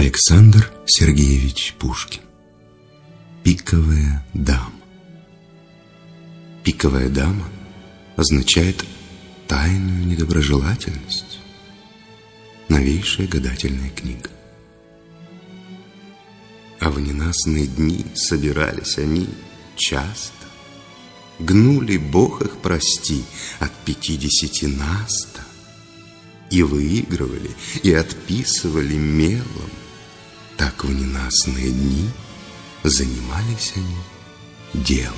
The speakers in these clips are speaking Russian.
Александр Сергеевич Пушкин. Пиковая дама. Пиковая дама означает тайную недоброжелательность. Новейшая гадательная книга. А в ненастные дни собирались они часто. Гнули, Бог их прости, от 50 наста. И выигрывали, и отписывали мелом. Так в ненастные дни занимались они делом.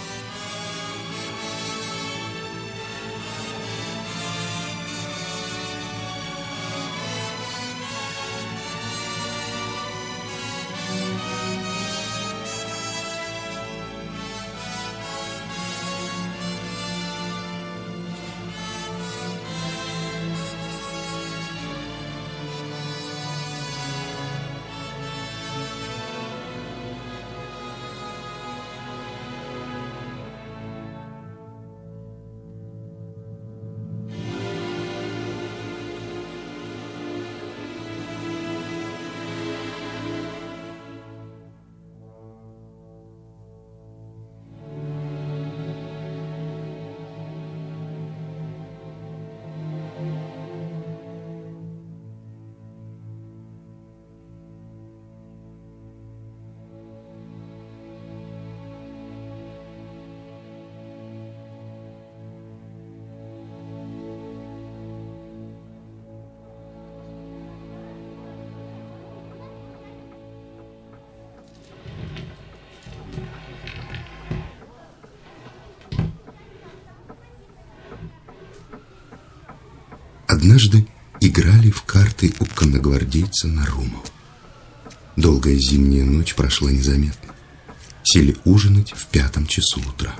Однажды играли в карты у конногвардейца Нарумова. Долгая зимняя ночь прошла незаметно. Сели ужинать в 5 часу утра.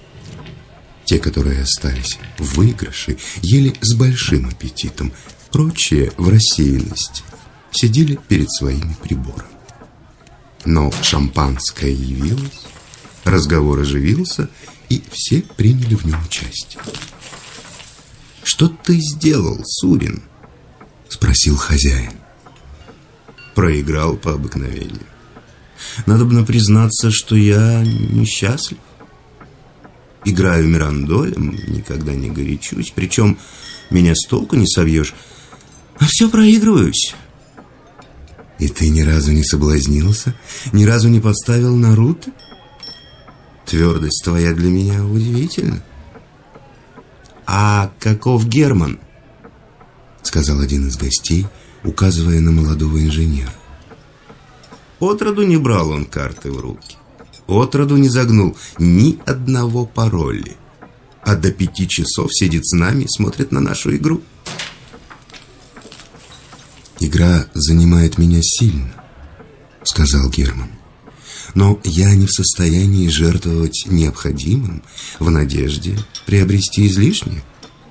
Те, которые остались в выигрыше, ели с большим аппетитом. Прочие в рассеянности сидели перед своими приборами. Но шампанское явилось, разговор оживился, и все приняли в нем участие. «Что ты сделал, Сурин?» — спросил хозяин. «Проиграл по обыкновению. Надобно признаться, что я несчастлив. Играю мирандолем, никогда не горячусь, причем меня с толку не собьешь, а все проигрываюсь». «И ты ни разу не соблазнился? Ни разу не поставил на руты? Твердость твоя для меня удивительна». «А каков Герман?» — сказал один из гостей, указывая на молодого инженера. Отроду не брал он карты в руки, отроду не загнул ни одного пароля, а до 5 часов сидит с нами и смотрит на нашу игру. «Игра занимает меня сильно», — сказал Герман. «Но я не в состоянии жертвовать необходимым в надежде приобрести излишнее».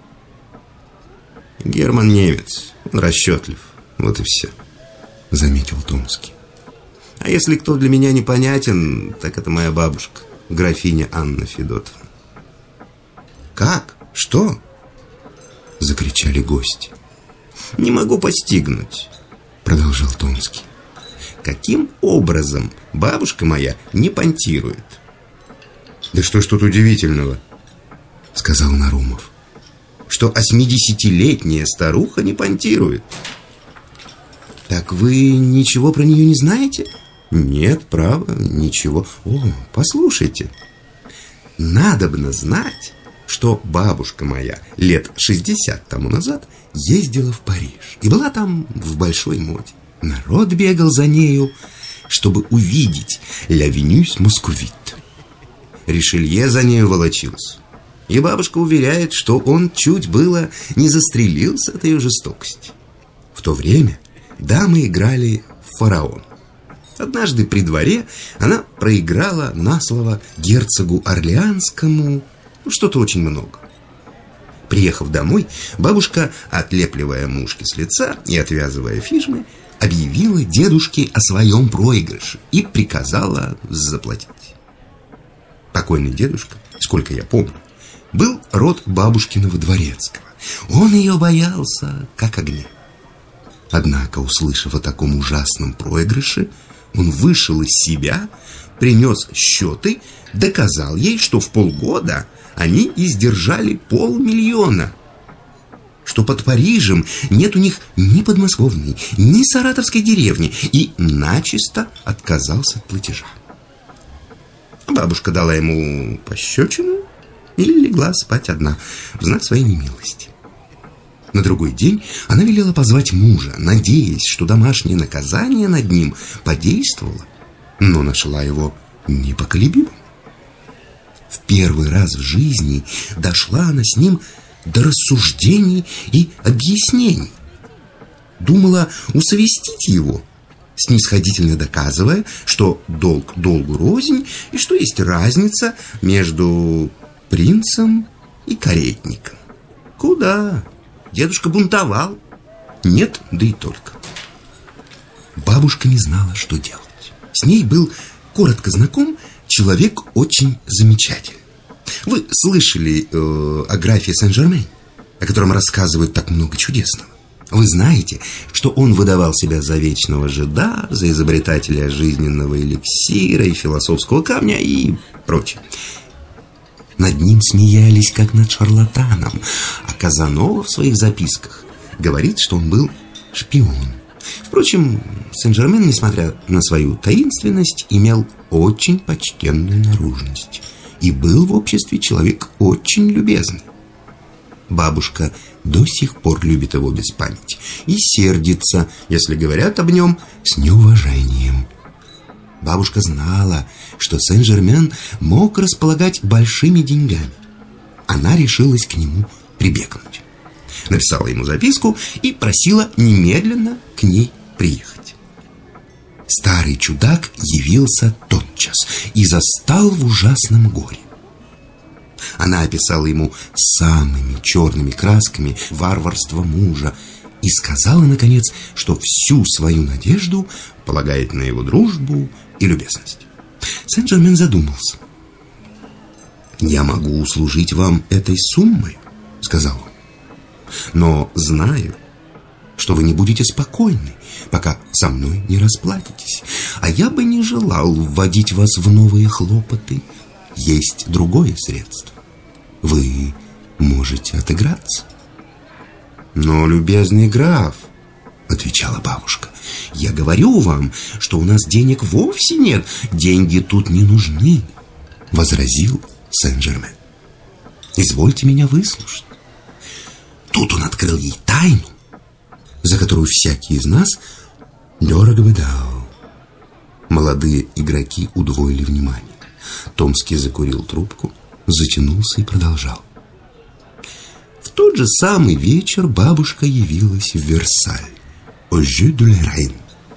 «Герман немец, он расчетлив, вот и все», — заметил Томский. «А если кто для меня непонятен, так это моя бабушка, графиня Анна Федотовна». «Как? Что?» — закричали гости. «Не могу постигнуть», — продолжал Томский. «Каким образом бабушка моя не понтирует?» «Да что ж тут удивительного?» — сказал Нарумов. «Что 80-летняя старуха не понтирует». «Так вы ничего про нее не знаете?» «Нет, право, ничего. О, послушайте. Надобно знать, что бабушка моя лет 60 тому назад ездила в Париж и была там в большой моде. Народ бегал за нею, чтобы увидеть «Ля Венюс Московит». Ришелье за нею волочился. И бабушка уверяет, что он чуть было не застрелился от ее жестокости. В то время дамы играли в фараон. Однажды при дворе она проиграла на слово герцогу Орлеанскому что-то очень много. Приехав домой, бабушка, отлепливая мушки с лица и отвязывая фижмы, объявила дедушке о своем проигрыше и приказала заплатить. Покойный дедушка, сколько я помню, был род бабушкиного дворецкого. Он ее боялся, как огня. Однако, услышав о таком ужасном проигрыше, он вышел из себя, принес счеты, доказал ей, что в полгода они издержали 500 000, что под Парижем нет у них ни подмосковной, ни саратовской деревни, и начисто отказался от платежа. Бабушка дала ему пощечину и легла спать одна в знак своей немилости. На другой день она велела позвать мужа, надеясь, что домашнее наказание над ним подействовало, но нашла его непоколебимым. В первый раз в жизни дошла она с ним до рассуждений и объяснений. Думала усовестить его, снисходительно доказывая, что долг долгу рознь и что есть разница между принцем и каретником. Куда? Дедушка бунтовал. Нет, да и только. Бабушка не знала, что делать. С ней был коротко знаком человек очень замечательный. Вы слышали о графе Сен-Жермен, о котором рассказывают так много чудесного. Вы знаете, что он выдавал себя за вечного жида, за изобретателя жизненного эликсира и философского камня и прочее. Над ним смеялись, как над шарлатаном, а Казанова в своих записках говорит, что он был шпион. Впрочем, Сен-Жермен, несмотря на свою таинственность, имел очень почтенную наружность и был в обществе человек очень любезный. Бабушка до сих пор любит его без памяти и сердится, если говорят об нем с неуважением. Бабушка знала, что Сен-Жермен мог располагать большими деньгами. Она решилась к нему прибегнуть. Написала ему записку и просила немедленно к ней приехать. Старый чудак явился тотчас и застал в ужасном горе. Она описала ему самыми черными красками варварство мужа и сказала, наконец, что всю свою надежду полагает на его дружбу и любезность. Сен-Жермен задумался. «Я могу услужить вам этой суммой», — сказал он, «но знаю, что вы не будете спокойны, пока со мной не расплатитесь. А я бы не желал вводить вас в новые хлопоты. Есть другое средство. Вы можете отыграться». «Но, любезный граф», — отвечала бабушка, «я говорю вам, что у нас денег вовсе нет. Деньги тут не нужны», — возразил Сен-Жермен. «Извольте меня выслушать». Тут он открыл ей тайну, за которую всякий из нас дорого бы дал. Молодые игроки удвоили внимание. Томский закурил трубку, затянулся и продолжал. В тот же самый вечер бабушка явилась в Версаль, au jeu de la reine.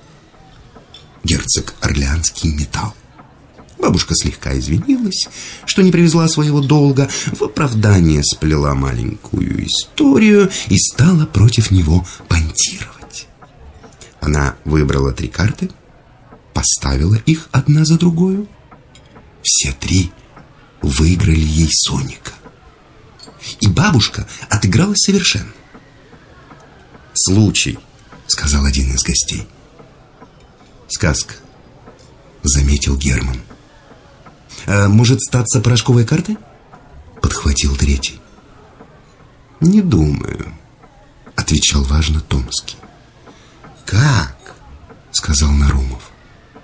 Герцог Орлеанский метал. Бабушка слегка извинилась, что не привезла своего долга, в оправдание сплела маленькую историю и стала против него понтировать. Она выбрала 3 карты, поставила их одна за другую. Все 3 выиграли ей Соника. И бабушка отыгралась совершенно. «Случай», — сказал один из гостей. «Сказка», — заметил Герман. «Может статься порошковой картой?» — подхватил третий. «Не думаю», — отвечал важно Томский. «Как?» — сказал Нарумов.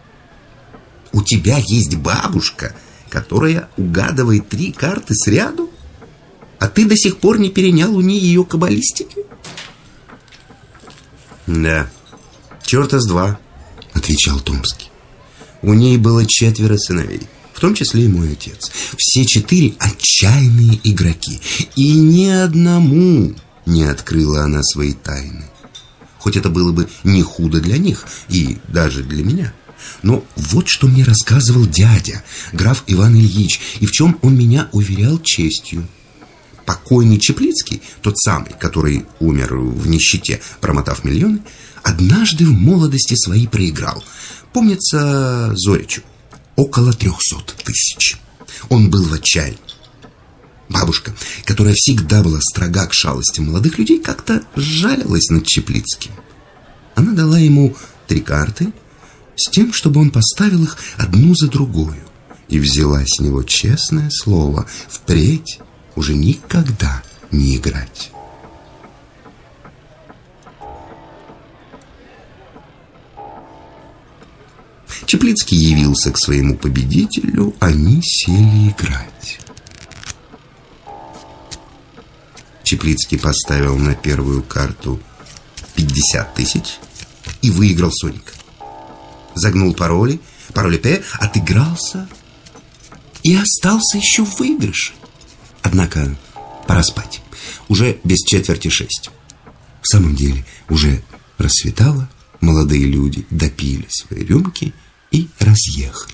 «У тебя есть бабушка, которая угадывает 3 карты сряду, а ты до сих пор не перенял у нее ее каббалистики?» «Да, черта с два», — отвечал Томский. «У ней было 4 сыновей, в том числе и мой отец. Все 4 отчаянные игроки, и ни одному не открыла она свои тайны. Хоть это было бы не худо для них и даже для меня. Но вот что мне рассказывал дядя, граф Иван Ильич, и в чем он меня уверял честью. Покойный Чеплицкий, тот самый, который умер в нищете, промотав миллионы, однажды в молодости своей проиграл, помнится, Зоричу, около 300 000. Он был в отчаянии. Бабушка, которая всегда была строга к шалостям молодых людей, как-то сжалилась над Чеплицким. Она дала ему 3 карты с тем, чтобы он поставил их одну за другую, и взяла с него честное слово впредь уже никогда не играть. Чаплицкий явился к своему победителю, они сели играть. Чаплицкий поставил на первую карту 50 000 и выиграл соник. Загнул пароли П, отыгрался и остался еще в выигрыше. Однако пора спать. Уже без 5:45. В самом деле уже рассветало, молодые люди допили свои рюмки и разъехались.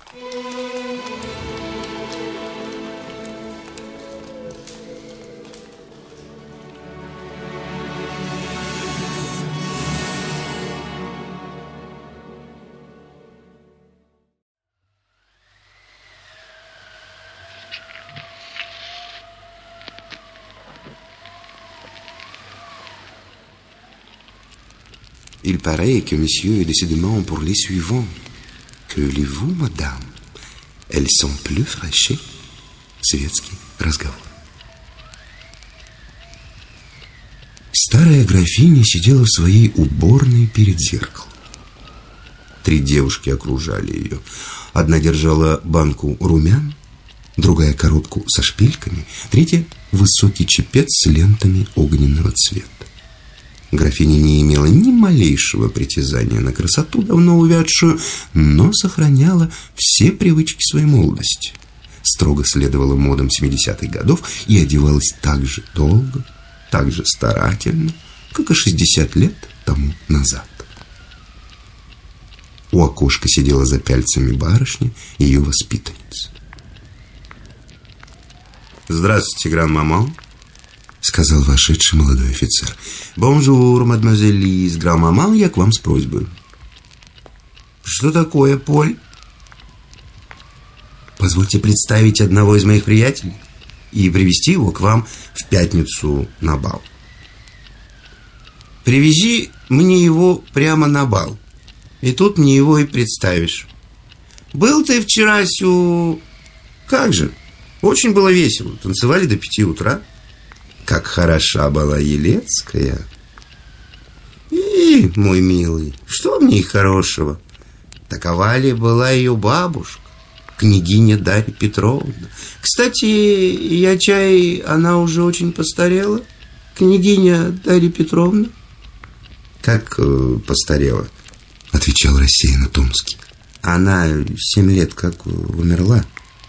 Il paraît que monsieur est décidément pour les suivants. Que voulez-vous, madame? Elles sont plus fraîches. Светский разговор. Старая графиня сидела в своей уборной перед зеркалом. 3 девушки окружали ее. Одна держала банку румян, другая коробку со шпильками, третья высокий чепец с лентами огненного цвета. Графиня не имела ни малейшего притязания на красоту, давно увядшую, но сохраняла все привычки своей молодости. Строго следовала модам 70-х годов и одевалась так же долго, так же старательно, как и 60 лет тому назад. У окошка сидела за пяльцами барышня, ее воспитанница. «Здравствуйте, гран-маман», — сказал вошедший молодой офицер. «Бонжур, мадемуазель Лиз, гран-маман, я к вам с просьбой». «Что такое, Поль?» «Позвольте представить одного из моих приятелей и привести его к вам в пятницу на бал». «Привези мне его прямо на бал, и тут мне его и представишь. Был ты вчера Как же, очень было весело, танцевали до 5 утра. Как хороша была Елецкая. И, мой милый, что в ней хорошего? Такова ли была ее бабушка, княгиня Дарья Петровна? Кстати, я чай, она уже очень постарела, княгиня Дарья Петровна?» «Как постарела?» — отвечал рассеянно Томский. «Она 7 лет как умерла».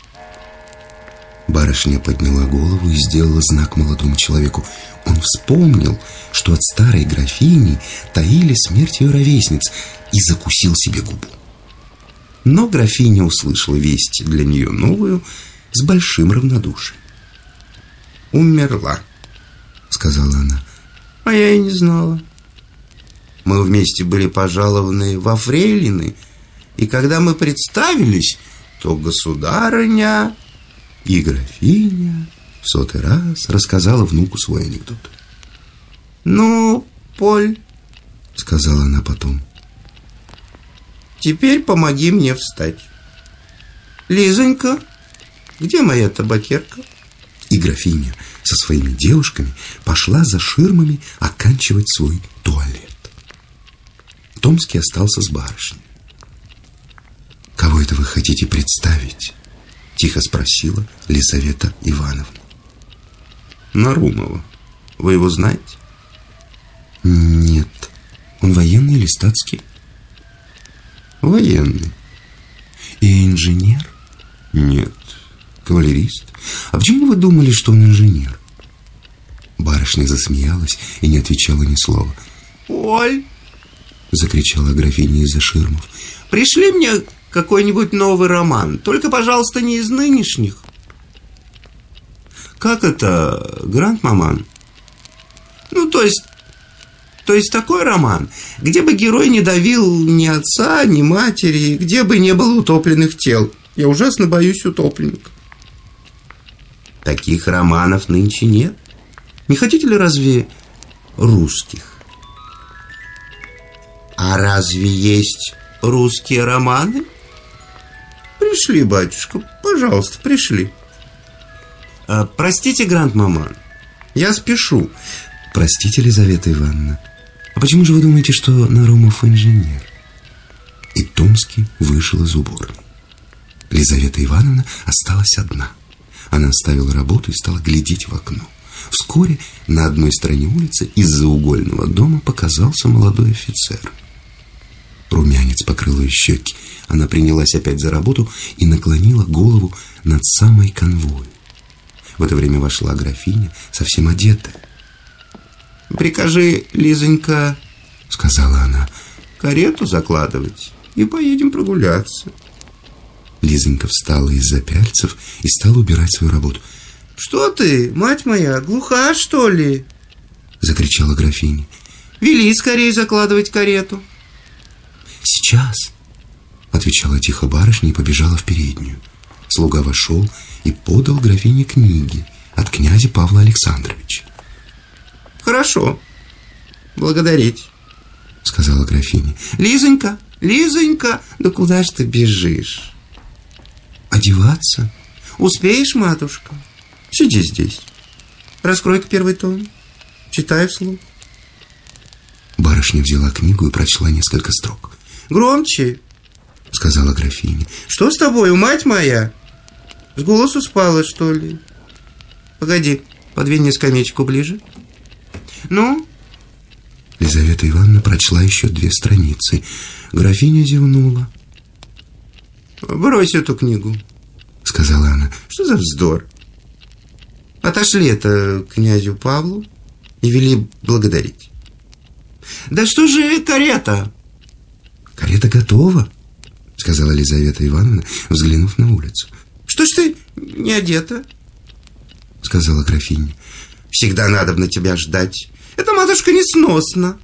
Барышня подняла голову и сделала знак молодому человеку. Он вспомнил, что от старой графини таили смерть ее ровесниц, и закусил себе губу. Но графиня услышала весть для нее новую с большим равнодушием. «Умерла», — сказала она. «А я и не знала. Мы вместе были пожалованы во фрейлины, и когда мы представились, то государыня...» И графиня в 100-й раз рассказала внуку свой анекдот. «Ну, Поль, — сказала она потом, — теперь помоги мне встать. Лизонька, где моя табакерка?» И графиня со своими девушками пошла за ширмами оканчивать свой туалет. Томский остался с барышней. «Кого это вы хотите представить?» — тихо спросила Лизавета Ивановна. «Нарумова. Вы его знаете?» «Нет. Он военный или статский?» «Военный». «И инженер?» «Нет. Кавалерист». «А почему вы думали, что он инженер?» Барышня засмеялась и не отвечала ни слова. «Оль!» — закричала графиня из-за ширмов. «Пришли мне какой-нибудь новый роман. Только, пожалуйста, не из нынешних». «Как это, гранд-маман?» «Ну, то есть такой роман, где бы герой не давил ни отца, ни матери, где бы не было утопленных тел. Я ужасно боюсь утопленников». «Таких романов нынче нет. Не хотите ли разве русских?» А разве есть русские романы? Пришли, батюшка, пожалуйста, пришли. Простите, гранд-маман, я спешу. Простите, Лизавета Ивановна, а почему же вы думаете, что Нарумов инженер? И Томский вышел из уборной. Лизавета Ивановна осталась одна. Она оставила работу и стала глядеть в окно. Вскоре на одной стороне улицы из-за угольного дома показался молодой офицер. Румянец покрыл ее щеки. Она принялась опять за работу и наклонила голову над самой конвой. В это время вошла графиня, совсем одетая. «Прикажи, Лизонька, — сказала она, — карету закладывать, и поедем прогуляться». Лизонька встала из-за пяльцев и стала убирать свою работу. «Что ты, мать моя, глуха, что ли?» — закричала графиня. «Вели скорее закладывать карету». «Сейчас», — отвечала тихо барышня и побежала в переднюю. Слуга вошел и подал графине книги от князя Павла Александровича. «Хорошо, благодарить», — сказала графиня. «Лизонька, Лизонька, да куда ж ты бежишь?» «Одеваться? Успеешь, матушка? Сиди здесь. Раскрой-ка первый том. Читай вслух». Барышня взяла книгу и прочла несколько строк. «Громче», — сказала графиня. «Что с тобою, мать моя? С голосу спала, что ли? Погоди, подвинь мне скамеечку ближе. Ну?» Лизавета Ивановна прочла еще 2 страницы. Графиня зевнула. «Брось эту книгу», — сказала она. «Что за вздор? Отошли это князю Павлу и вели благодарить». «Да что же карета?» «Карета готова», — сказала Лизавета Ивановна, взглянув на улицу. «Что ж ты не одета?» — сказала графиня. «Всегда надобно тебя ждать. Эта матушка несносно».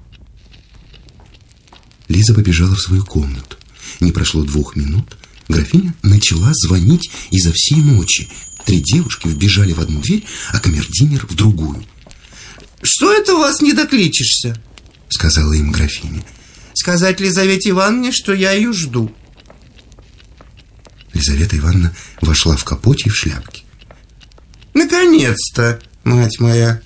Лиза побежала в свою комнату. Не прошло 2 минут, графиня начала звонить изо всей мочи. 3 девушки вбежали в одну дверь, а камердинер в другую. «Что это у вас не докличешься?» — сказала им графиня. «Сказать Лизавете Ивановне, что я ее жду». Лизавета Ивановна вошла в капоте и в шляпке. «Наконец-то, мать моя!»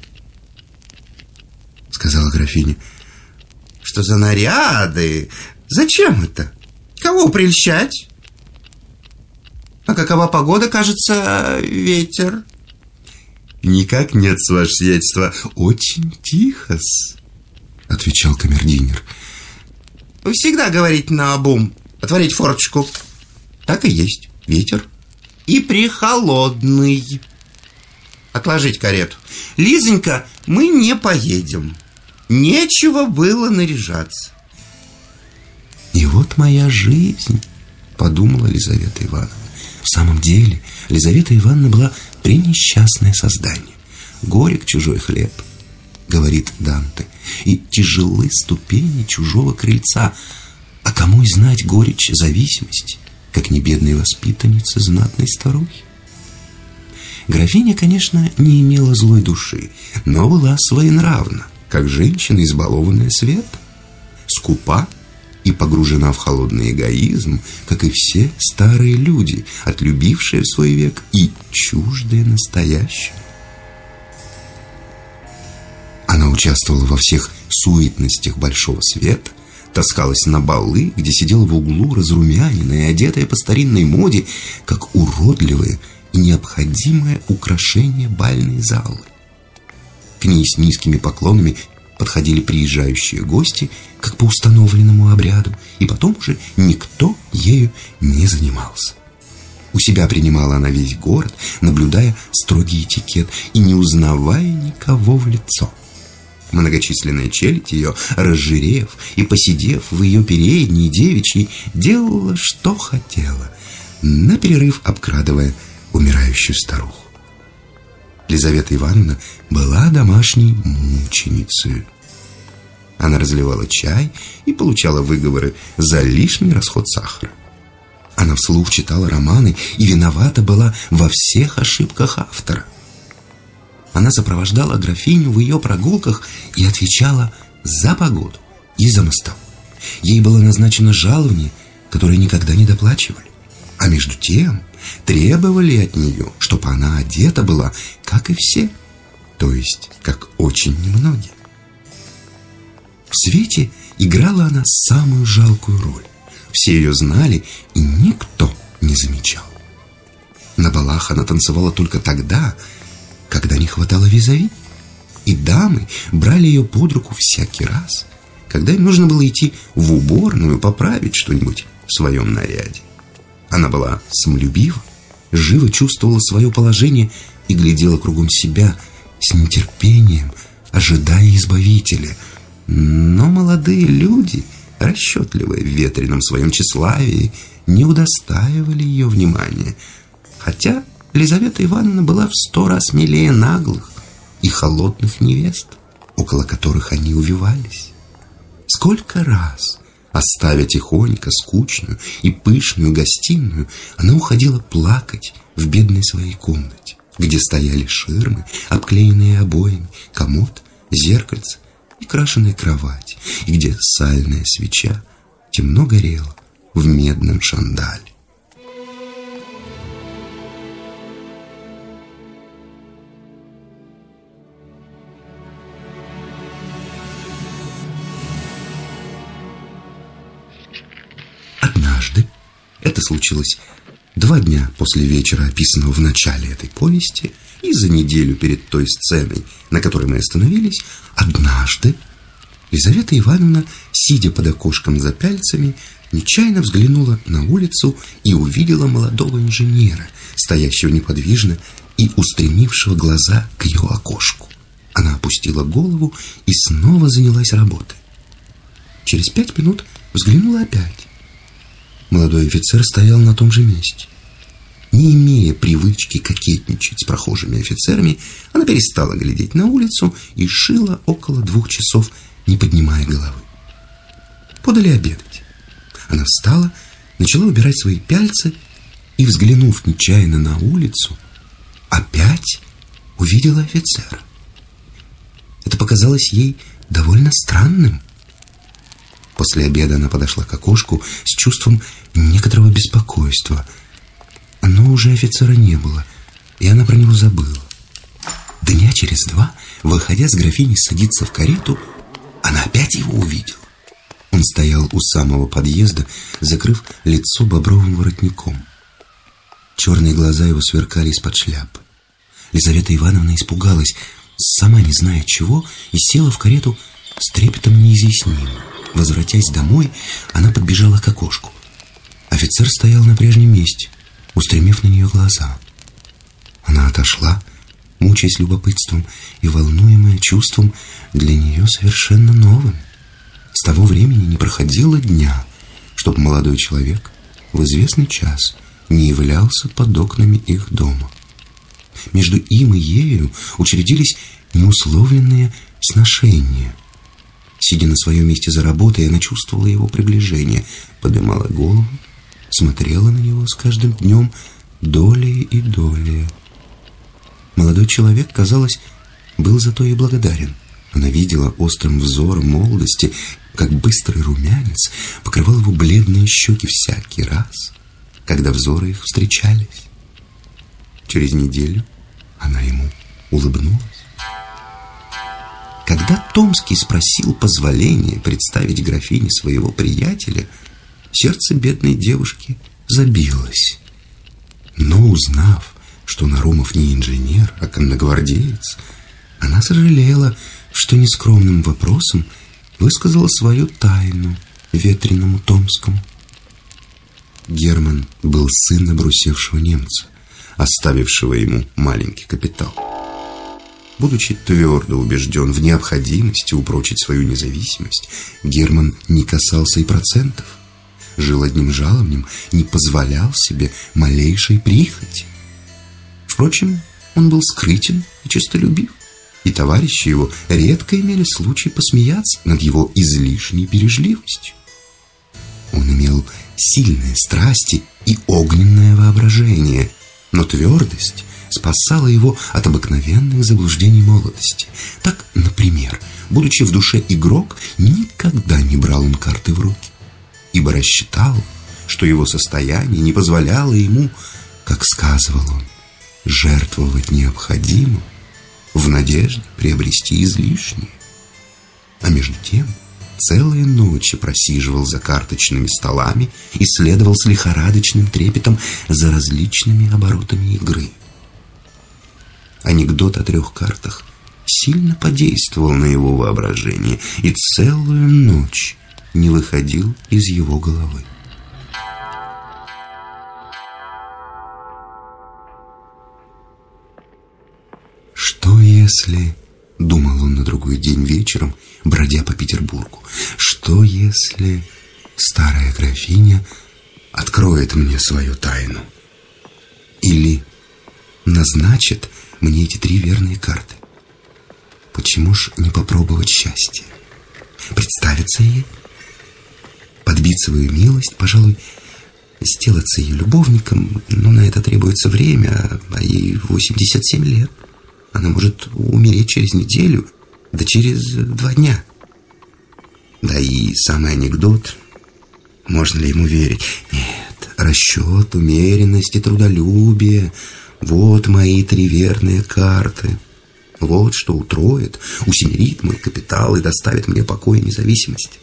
— сказала графиня. «Что за наряды? Зачем это? Кого прельщать? А какова погода, кажется, ветер?» «Никак нет, ваше сиятельство, очень тихо-с», — отвечал камердинер. «Вы всегда говорите наобум. Отворить форточку». «Так и есть, ветер. И прихолодный. Отложить карету. Лизонька, мы не поедем. Нечего было наряжаться». «И вот моя жизнь», — подумала Лизавета Ивановна. В самом деле, Лизавета Ивановна была пренесчастное создание. «Горек чужой хлеб», — говорит Данте, «и тяжелы ступени чужого крыльца. А кому и знать горечь зависимости, как не бедной воспитанницы знатной старухи?» Графиня, конечно, не имела злой души, но была своенравна, как женщина, избалованная светом, скупа и погружена в холодный эгоизм, как и все старые люди, отлюбившие в свой век и чуждые настоящего. Она участвовала во всех суетностях большого света, таскалась на балы, где сидела в углу разрумяненная и одетая по старинной моде, как уродливое и необходимое украшение бальной залы. К ней с низкими поклонами подходили приезжающие гости, как по установленному обряду, и потом уже никто ею не занимался. У себя принимала она весь город, наблюдая строгий этикет и не узнавая никого в лицо. Многочисленная челядь ее, разжирев и посидев в ее передней девичьей, делала, что хотела, на перерыв обкрадывая умирающую старуху. Лизавета Ивановна была домашней мученицей. Она разливала чай и получала выговоры за лишний расход сахара. Она вслух читала романы и виновата была во всех ошибках автора. Она сопровождала графиню в ее прогулках и отвечала за погоду и за мостовую. Ей было назначено жалование, которое никогда не доплачивали. А между тем требовали от нее, чтобы она одета была, как и все, то есть, как очень немногие. В свете играла она самую жалкую роль. Все ее знали, и никто не замечал. На балах она танцевала только тогда, когда не хватало визави. И дамы брали ее под руку всякий раз, когда им нужно было идти в уборную поправить что-нибудь в своем наряде. Она была самолюбива, живо чувствовала свое положение и глядела кругом себя с нетерпением, ожидая избавителя. Но молодые люди, расчетливые в ветреном своем тщеславии, не удостаивали ее внимания, хотя Лизавета Ивановна была в 100 раз милее наглых и холодных невест, около которых они увивались. Сколько раз, оставя тихонько скучную и пышную гостиную, она уходила плакать в бедной своей комнате, где стояли ширмы, обклеенные обоями, комод, зеркальце и крашеная кровать, и где сальная свеча темно горела в медном шандале. Однажды, это случилось 2 дня после вечера, описанного в начале этой повести, и за неделю перед той сценой, на которой мы остановились, однажды Лизавета Ивановна, сидя под окошком за пяльцами, нечаянно взглянула на улицу и увидела молодого инженера, стоящего неподвижно и устремившего глаза к ее окошку. Она опустила голову и снова занялась работой. Через 5 минут взглянула опять. Молодой офицер стоял на том же месте. Не имея привычки кокетничать с прохожими офицерами, она перестала глядеть на улицу и шила около 2 часов, не поднимая головы. Подали обедать. Она встала, начала убирать свои пяльцы и, взглянув нечаянно на улицу, опять увидела офицера. Это показалось ей довольно странным. После обеда она подошла к окошку с чувством некоторого беспокойства. Но уже офицера не было, и она про него забыла. Дня через 2, выходя с графиней садиться в карету, она опять его увидела. Он стоял у самого подъезда, закрыв лицо бобровым воротником. Черные глаза его сверкали из-под шляпы. Лизавета Ивановна испугалась, сама не зная чего, и села в карету с трепетом неизъяснимым. Возвратясь домой, она подбежала к окошку. Офицер стоял на прежнем месте, устремив на нее глаза. Она отошла, мучаясь любопытством и волнуемая чувством для нее совершенно новым. С того времени не проходило дня, чтобы молодой человек в известный час не являлся под окнами их дома. Между им и ею учредились неусловленные сношения. Сидя на своем месте за работой, она чувствовала его приближение, поднимала голову, смотрела на него с каждым днем долее и долее. Молодой человек, казалось, был за то и благодарен. Она видела острым взором молодости, как быстрый румянец покрывал его бледные щеки всякий раз, когда взоры их встречались. Через неделю она ему улыбнулась. Когда Томский спросил позволения представить графине своего приятеля, сердце бедной девушки забилось. Но узнав, что Нарумов не инженер, а конногвардеец, она сожалела, что нескромным вопросом высказала свою тайну ветреному Томскому. Герман был сын обрусевшего немца, оставившего ему маленький капитал. Будучи твердо убежден в необходимости упрочить свою независимость, Герман не касался и процентов, жил одним жалованием, не позволял себе малейшей прихоти. Впрочем, он был скрытен и честолюбив, и товарищи его редко имели случай посмеяться над его излишней бережливостью. Он имел сильные страсти и огненное воображение, но твердость, спасала его от обыкновенных заблуждений молодости. Так, например, будучи в душе игрок, никогда не брал он карты в руки, ибо рассчитал, что его состояние не позволяло ему, как сказывал он, жертвовать необходимым в надежде приобрести излишнее. А между тем целые ночи просиживал за карточными столами и следовал с лихорадочным трепетом за различными оборотами игры. Анекдот о 3 картах сильно подействовал на его воображение и целую ночь не выходил из его головы. Что если, думал он на другой день вечером, бродя по Петербургу, что если старая графиня откроет мне свою тайну? Или назначит мне эти 3 верные карты? Почему ж не попробовать счастье? Представиться ей, подбить свою милость, пожалуй, сделаться ее любовником, но на это требуется время, а ей 87 лет. Она может умереть через неделю, да через 2 дня. Да и самый анекдот, можно ли ему верить? Нет, расчет, умеренность и трудолюбие — вот мои 3 верные карты. Вот что утроит, усемерит мой капитал и доставит мне покой и независимость.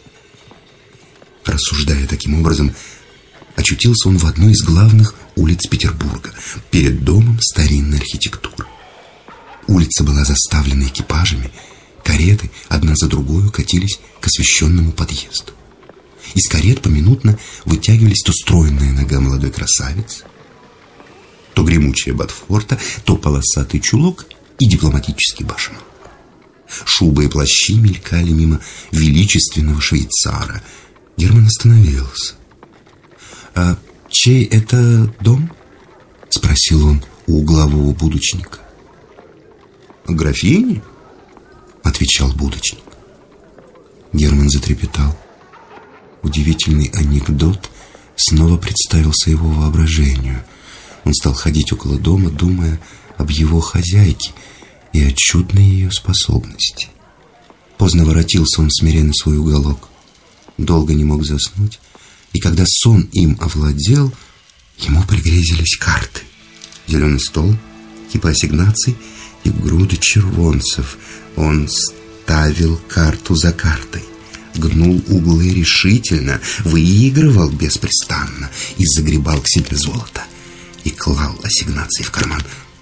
Рассуждая таким образом, очутился он в одной из главных улиц Петербурга, перед домом старинной архитектуры. Улица была заставлена экипажами, кареты одна за другой катились к освещенному подъезду. Из карет поминутно вытягивались то стройная нога молодой красавицы, то гремучая ботфорта, то полосатый чулок и дипломатический башмак. Шубы и плащи мелькали мимо величественного швейцара. Герман остановился. «А чей это дом?» — спросил он у углового будочника. «Графини?» — отвечал будочник. Герман затрепетал. Удивительный анекдот снова представился его воображению. Он стал ходить около дома, думая об его хозяйке и о чудной ее способности. Поздно воротился он смиренно в свой уголок. Долго не мог заснуть, и когда сон им овладел, ему пригрезились карты. Зеленый стол, кипа ассигнаций и груды червонцев. Он ставил карту за картой, гнул углы решительно, выигрывал беспрестанно и загребал к себе золото и клал ассигнации в карман.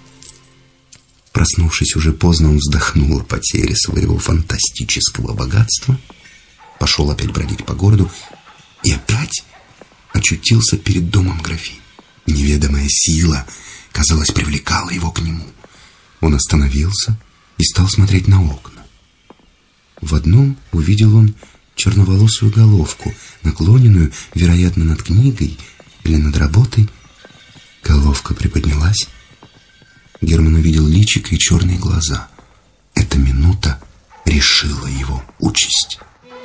Проснувшись уже поздно, он вздохнул о потере своего фантастического богатства, пошел опять бродить по городу и опять очутился перед домом графини. Неведомая сила, казалось, привлекала его к нему. Он остановился и стал смотреть на окна. В одном увидел он черноволосую головку, наклоненную, вероятно, над книгой или над работой. Головка приподнялась. Герман увидел личико и черные глаза. Эта минута решила его участь.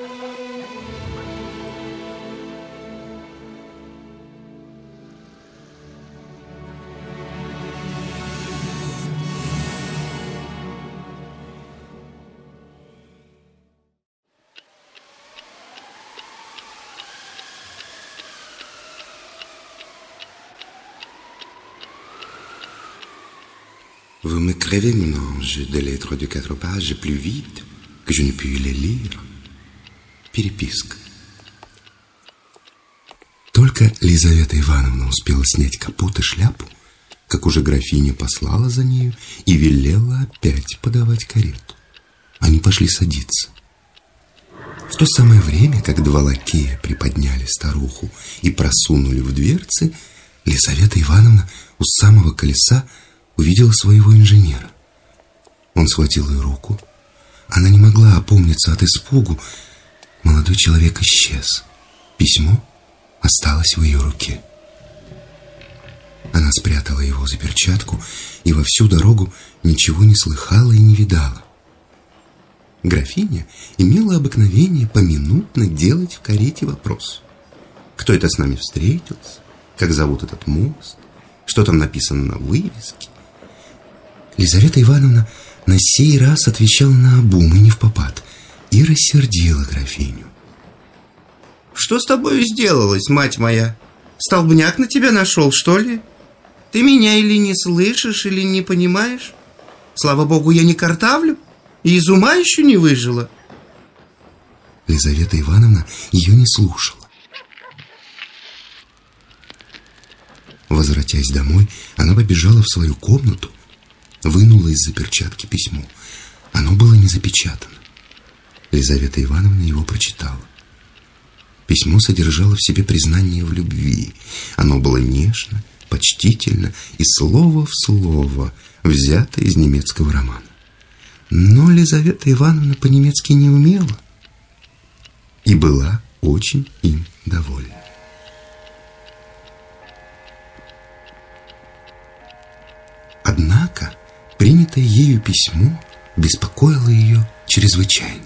Vous me crevez, mon ange, de lettres de 4 pages plus vite que je ne puis les lire. Переписка. Только Лизавета Ивановна успела снять капот и шляпу, как уже графиня послала за нею и велела опять подавать карету. Они пошли садиться. В то самое время, как 2 лакея приподняли старуху и просунули в дверцы, Лизавета Ивановна у самого колеса увидела своего инженера. Он схватил ее руку. Она не могла опомниться от испугу. Молодой человек исчез. Письмо осталось в ее руке. Она спрятала его за перчатку и во всю дорогу ничего не слыхала и не видала. Графиня имела обыкновение поминутно делать в карете вопрос: кто это с нами встретился, как зовут этот мост, что там написано на вывеске. Лизавета Ивановна на сей раз отвечала наобум и не впопад, и рассердила графиню. Что с тобою сделалось, мать моя? Столбняк на тебя нашел, что ли? Ты меня или не слышишь, или не понимаешь? Слава богу, я не картавлю и из ума еще не выжила. Лизавета Ивановна ее не слушала. Возвратясь домой, она побежала в свою комнату, вынула из-за перчатки письмо. Оно было не запечатано. Лизавета Ивановна его прочитала. Письмо содержало в себе признание в любви. Оно было нежно, почтительно и слово в слово взято из немецкого романа. Но Лизавета Ивановна по-немецки не умела и была очень им довольна. Однако принятое ею письмо беспокоило ее чрезвычайно.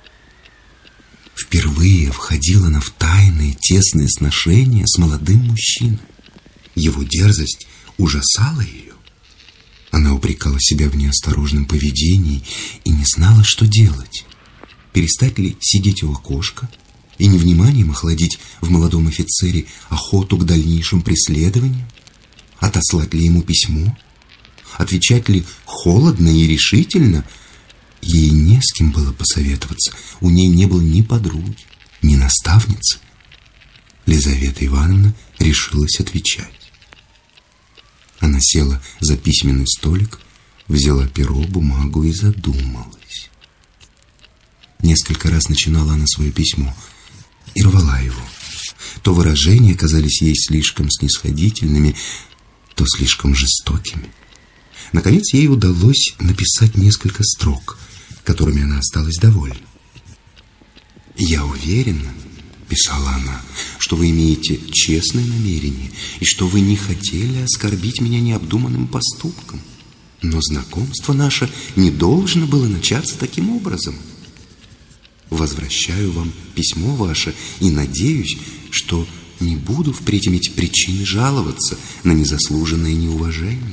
Впервые входила она в тайные, тесные сношения с молодым мужчиной. Его дерзость ужасала ее. Она упрекала себя в неосторожном поведении и не знала, что делать. Перестать ли сидеть у окошка и невниманием охладить в молодом офицере охоту к дальнейшим преследованиям? Отослать ли ему письмо? Отвечать ли холодно и решительно? Ей не с кем было посоветоваться. У ней не было ни подруги, ни наставницы. Лизавета Ивановна решилась отвечать. Она села за письменный столик, взяла перо, бумагу и задумалась. Несколько раз начинала она свое письмо и рвала его. То выражения казались ей слишком снисходительными, то слишком жестокими. Наконец ей удалось написать несколько строк, которыми она осталась довольна. «Я уверена, — писала она, — что вы имеете честное намерение и что вы не хотели оскорбить меня необдуманным поступком. Но знакомство наше не должно было начаться таким образом. Возвращаю вам письмо ваше и надеюсь, что не буду впредь иметь причины жаловаться на незаслуженное неуважение».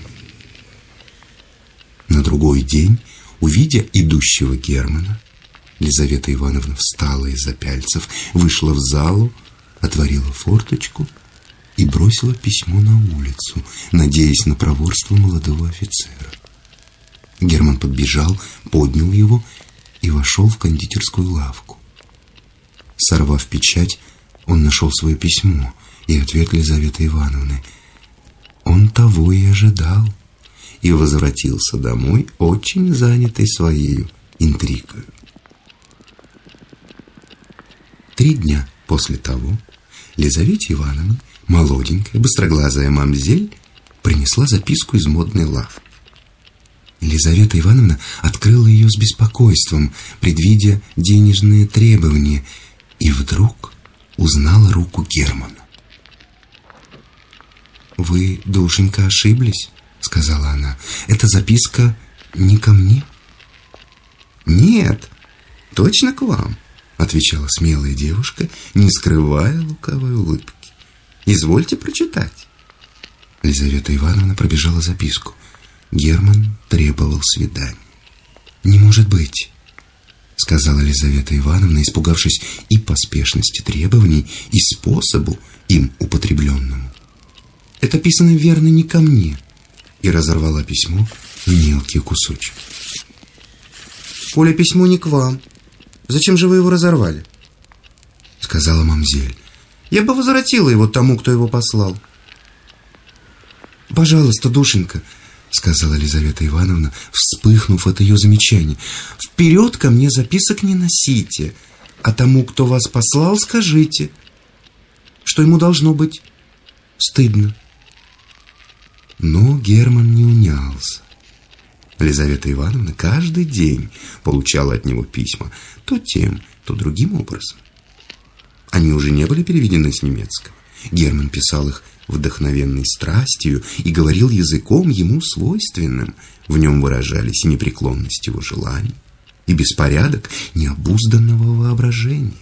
На другой день, увидя идущего Германа, Лизавета Ивановна встала из-за пяльцев, вышла в залу, отворила форточку и бросила письмо на улицу, надеясь на проворство молодого офицера. Герман подбежал, поднял его и вошел в кондитерскую лавку. Сорвав печать, он нашел свое письмо и ответ Лизаветы Ивановны. Он того и ожидал и возвратился домой, очень занятый своей интригой. 3 дня после того Лизавете Ивановне молоденькая, быстроглазая мамзель принесла записку из модной лавки. Елизавета Ивановна открыла ее с беспокойством, предвидя денежные требования, и вдруг узнала руку Германа. «Вы, душенька, ошиблись», — сказала она. «Эта записка не ко мне». «Нет, точно к вам», — отвечала смелая девушка, не скрывая лукавой улыбки. «Извольте прочитать». Лизавета Ивановна пробежала записку. Герман требовал свидания. «Не может быть», — сказала Лизавета Ивановна, испугавшись и поспешности требований, и способу им употребленному. «Это писано верно не ко мне», и разорвала письмо в мелкие кусочки. «Коля, письмо не к вам. Зачем же вы его разорвали?» — сказала мамзель. «Я бы возвратила его тому, кто его послал». «Пожалуйста, душенька», — сказала Лизавета Ивановна, вспыхнув от ее замечания, «вперед ко мне записок не носите, а тому, кто вас послал, скажите, что ему должно быть стыдно». Но Герман не унялся. Лизавета Ивановна каждый день получала от него письма, то тем, то другим образом. Они уже не были переведены с немецкого. Герман писал их вдохновенной страстью и говорил языком ему свойственным. В нем выражались и непреклонность его желаний, и беспорядок необузданного воображения.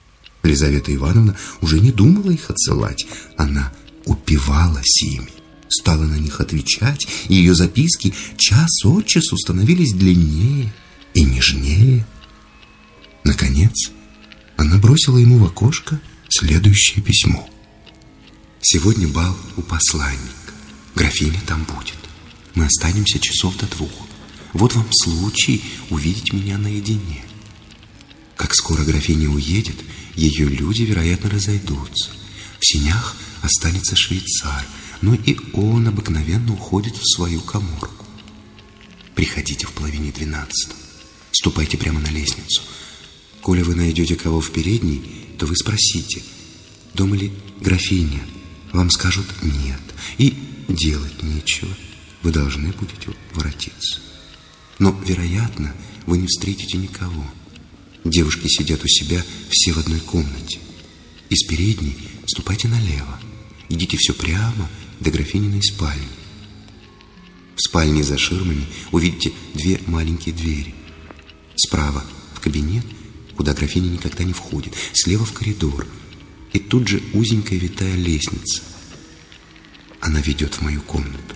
Лизавета Ивановна уже не думала их отсылать, она упивалась ими. стала на них отвечать, и ее записки час от часу становились длиннее и нежнее. Наконец, она бросила ему в окошко следующее письмо. «Сегодня бал у посланника. Графиня там будет. Мы останемся часов до 2. Вот вам случай увидеть меня наедине. Как скоро графиня уедет, ее люди, вероятно, разойдутся. В сенях останется швейцар, но и он обыкновенно уходит в свою каморку. Приходите в половине 12. Ступайте прямо на лестницу. Коли вы найдете кого в передней, то вы спросите, дома ли графиня. Вам скажут нет, и делать нечего. Вы должны будете воротиться. Но, вероятно, вы не встретите никого. Девушки сидят у себя все в одной комнате. Из передней ступайте налево. Идите все прямо до графининой спальни. В спальне за ширмами увидите 2 маленькие двери. Справа в кабинет, куда графиня никогда не входит. Слева в коридор. И тут же узенькая витая лестница. Она ведет в мою комнату.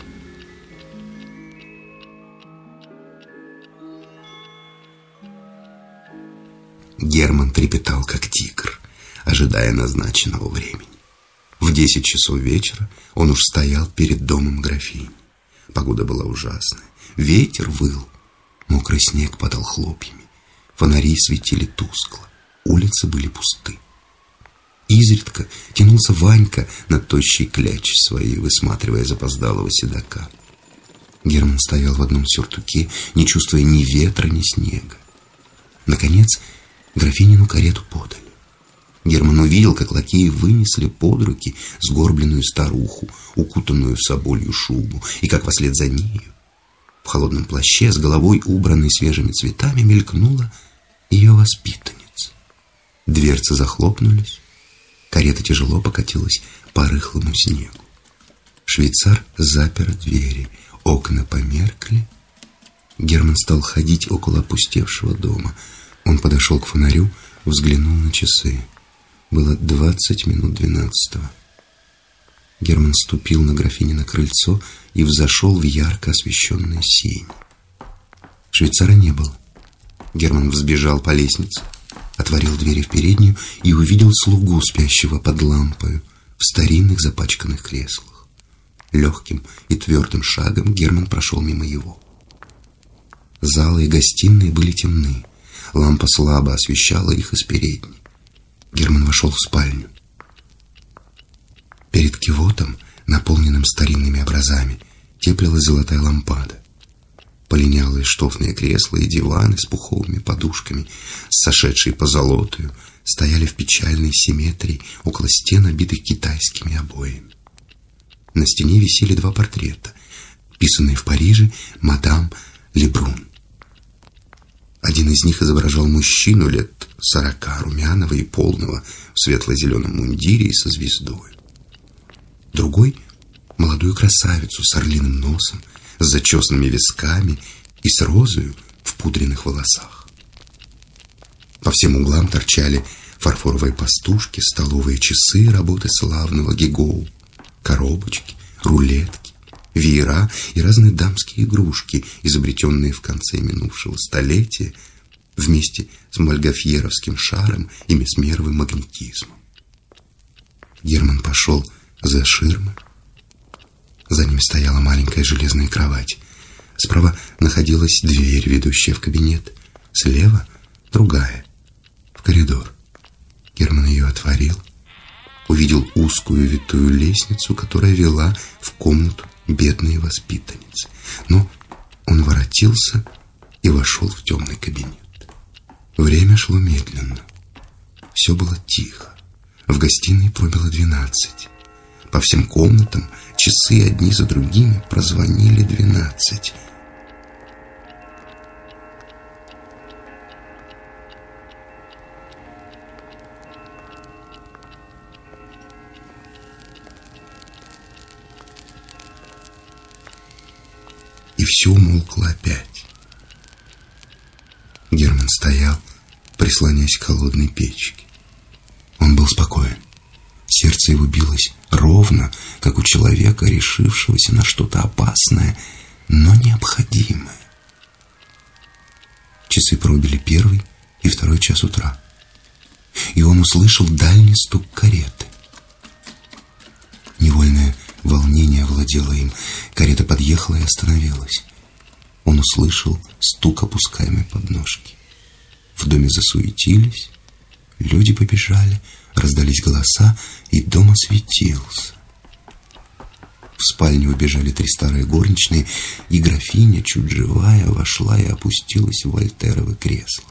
Герман трепетал, как тигр, ожидая назначенного времени. В 10 часов вечера он уж стоял перед домом графини. Погода была ужасная. Ветер выл. Мокрый снег падал хлопьями. Фонари светили тускло. Улицы были пусты. Изредка тянулся Ванька над тощей клячей своей, высматривая запоздалого седока. Герман стоял в одном сюртуке, не чувствуя ни ветра, ни снега. Наконец, графинину карету подали. Герман увидел, как лакеи вынесли под руки сгорбленную старуху, укутанную в соболью шубу, и как вслед за нею, в холодном плаще, с головой убранной свежими цветами, мелькнула ее воспитанница. Дверцы захлопнулись, карета тяжело покатилась по рыхлому снегу. Швейцар запер двери, окна померкли. Герман стал ходить около опустевшего дома. Он подошел к фонарю, взглянул на часы. Было 20 минут 12. Герман ступил на графинино крыльцо и взошел в ярко освещенные сени. Швейцара не было. Герман взбежал по лестнице, отворил двери в переднюю и увидел слугу, спящего под лампою в старинных запачканных креслах. Легким и твердым шагом Герман прошел мимо его. Залы и гостиные были темны. Лампа слабо освещала их из передней. Герман вошел в спальню. Перед кивотом, наполненным старинными образами, теплилась золотая лампада. Полинялые штофные кресла и диваны с пуховыми подушками, сошедшие по золотую, стояли в печальной симметрии около стен, обитых китайскими обоями. На стене висели 2 портрета, писанные в Париже мадам Лебрун. Один из них изображал мужчину лет 40, румяного и полного, в светло-зеленом мундире и со звездой. Другой — молодую красавицу с орлиным носом, с зачесанными висками и с розою в пудренных волосах. По всем углам торчали фарфоровые пастушки, столовые часы работы славного Гегоу, коробочки, рулетки, веера и разные дамские игрушки, изобретенные в конце минувшего столетия вместе с мольгофьеровским шаром и месмеровым магнетизмом. Герман пошел за ширмы. За ним стояла маленькая железная кровать. Справа находилась дверь, ведущая в кабинет. Слева другая, в коридор. Герман ее отворил, увидел узкую витую лестницу, которая вела в комнату бедной воспитанницы. Но он воротился и вошел в темный кабинет. Время шло медленно. Все было тихо. В гостиной пробило 12. По всем комнатам часы одни за другими прозвонили 12. И все умолкло опять. Герман стоял, прислоняясь к холодной печке. Он был спокоен. Сердце его билось ровно, как у человека, решившегося на что-то опасное, но необходимое. Часы пробили 1 и 2 час утра, и он услышал дальний стук кареты. Невольное волнение овладело им. Карета подъехала и остановилась. Он услышал стук опускаемой подножки. В доме засуетились, люди побежали, раздались голоса, и дом осветился. В спальню убежали 3 старые горничные, и графиня, чуть живая, вошла и опустилась в вольтерово кресло.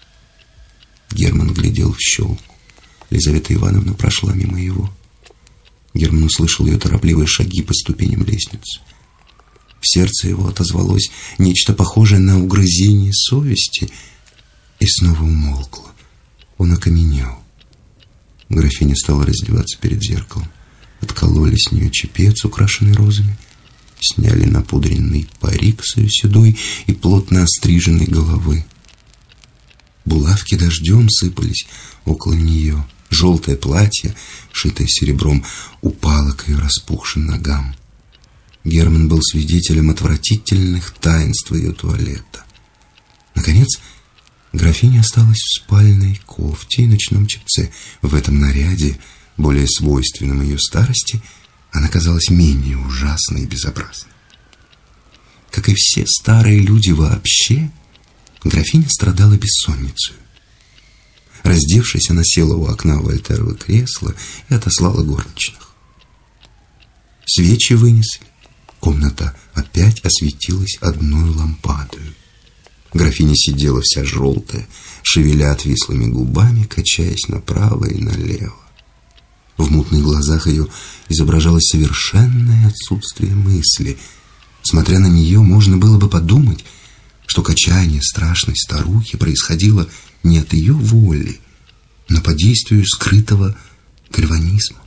Герман глядел в щелку. Лизавета Ивановна прошла мимо его. Герман услышал ее торопливые шаги по ступеням лестницы. В сердце его отозвалось нечто похожее на угрызение совести и снова умолкло. Он окаменел. Графиня стала раздеваться перед зеркалом. Откололи с нее чепец, украшенный розами, сняли напудренный парик с ее седой и плотно остриженной головы. Булавки дождем сыпались около нее. Желтое платье, шитое серебром, упало к ее распухшим ногам. Герман был свидетелем отвратительных таинств ее туалета. Наконец, графиня осталась в спальной кофте и ночном чепце. В этом наряде, более свойственном ее старости, она казалась менее ужасной и безобразной. Как и все старые люди вообще, графиня страдала бессонницей. Раздевшись, она села у окна вольтерово кресла и отослала горничных. Свечи вынесли. Комната опять осветилась одной лампадою. Графиня сидела вся желтая, шевеля отвислыми губами, качаясь направо и налево. В мутных глазах ее изображалось совершенное отсутствие мысли. Смотря на нее, можно было бы подумать, что качание страшной старухи происходило не от ее воли, но по действию скрытого гальванизма.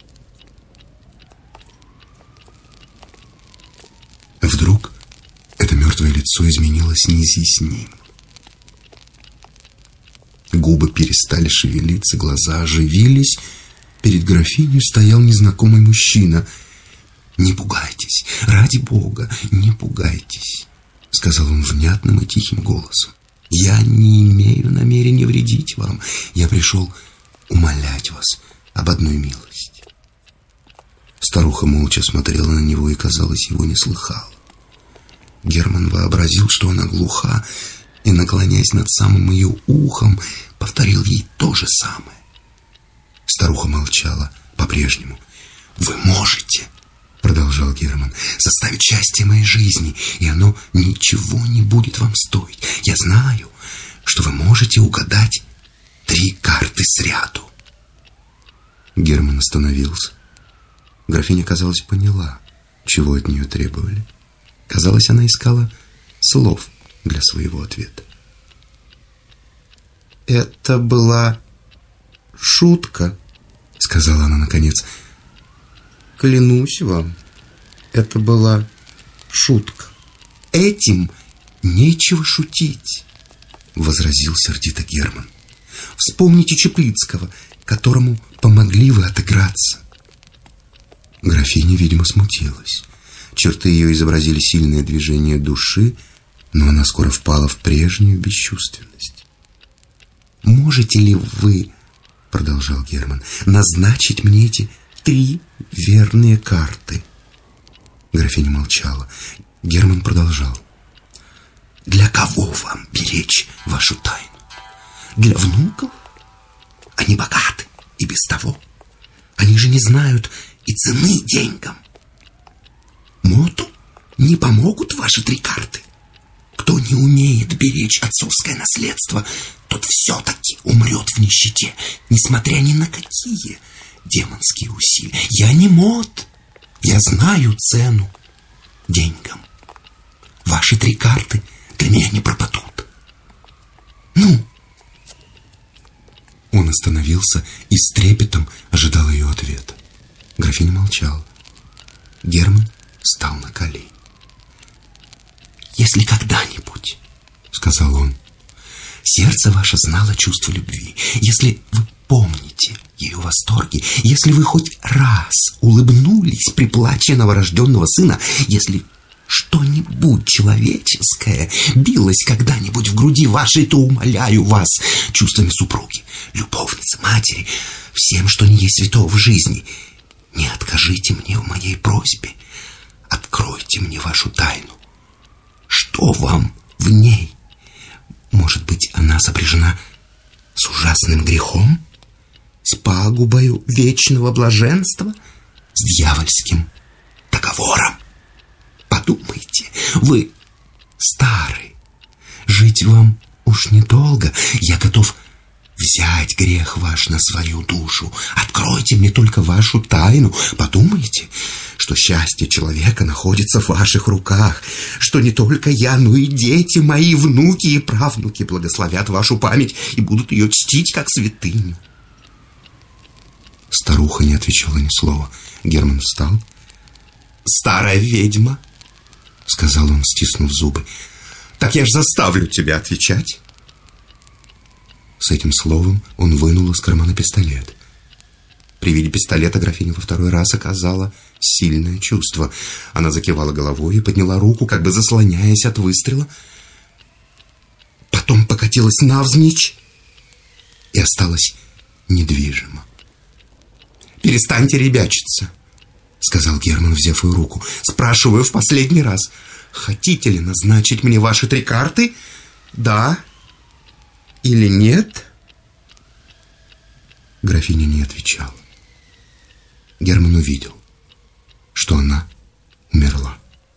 Вдруг это мертвое лицо изменилось неизъяснимо. Губы перестали шевелиться, глаза оживились. Перед графиней стоял незнакомый мужчина. «Не пугайтесь, ради Бога, не пугайтесь», — сказал он внятным и тихим голосом. «Я не имею намерения вредить вам. Я пришел умолять вас об одной милости». Старуха молча смотрела на него и, казалось, его не слыхала. Герман вообразил, что она глуха, и, наклоняясь над самым ее ухом, повторил ей то же самое. Старуха молчала по-прежнему. «Вы можете, — продолжал Герман, — составить счастье моей жизни, и оно ничего не будет вам стоить. Я знаю, что вы можете угадать 3 карты сряду». Герман остановился. Графиня, казалось, поняла, чего от нее требовали. Казалось, она искала слов для своего ответа. «Это была шутка», — сказала она наконец. «Клянусь вам, это была шутка». «Этим нечего шутить», — возразил сердито Герман. «Вспомните Чаплицкого, которому помогли вы отыграться». Графиня, видимо, смутилась. Черты ее изобразили сильное движение души, но она скоро впала в прежнюю бесчувственность. «Можете ли вы, — продолжал Герман, — назначить мне эти 3 верные карты?» Графиня молчала. Герман продолжал. «Для кого вам беречь вашу тайну? Для внуков? Они богаты и без того. Они же не знают и цены деньгам. Моту не помогут ваши 3 карты. Кто не умеет беречь отцовское наследство, тот все-таки умрет в нищете, несмотря ни на какие демонские усилия. Я не мот, я знаю цену деньгам. Ваши 3 карты для меня не пропадут. Ну?» Он остановился и с трепетом ожидал ее ответа. Графиня молчала. Герман стал на колени. «Если когда-нибудь, — сказал он, — сердце ваше знало чувство любви, если вы помните ее в восторге, если вы хоть раз улыбнулись при плаче новорожденного сына, если что-нибудь человеческое билось когда-нибудь в груди вашей, то умоляю вас чувствами супруги, любовницы, матери, всем, что не есть святого в жизни, не откажите мне в моей просьбе, откройте мне вашу тайну. Что вам в ней? Может быть, она сопряжена с ужасным грехом, с пагубою вечного блаженства, с дьявольским договором? Подумайте, вы стары, жить вам уж недолго, я готов взять грех ваш на свою душу. Откройте мне только вашу тайну. Подумайте, что счастье человека находится в ваших руках, что не только я, но и дети мои, внуки и правнуки благословят вашу память и будут ее чтить как святыню. Старуха не отвечала ни слова. Герман встал. «Старая ведьма», — сказал он, стиснув зубы, — «так я ж заставлю тебя отвечать». С этим словом он вынул из кармана пистолет. При виде пистолета графиня во второй раз оказала сильное чувство. Она закивала головой и подняла руку, как бы заслоняясь от выстрела. Потом покатилась навзничь и осталась недвижима. «Перестаньте ребячиться», — сказал Герман, взяв ее руку. «Спрашиваю в последний раз, хотите ли назначить мне ваши 3 карты? Да или нет?» Графиня не отвечала. Герман увидел, что она умерла.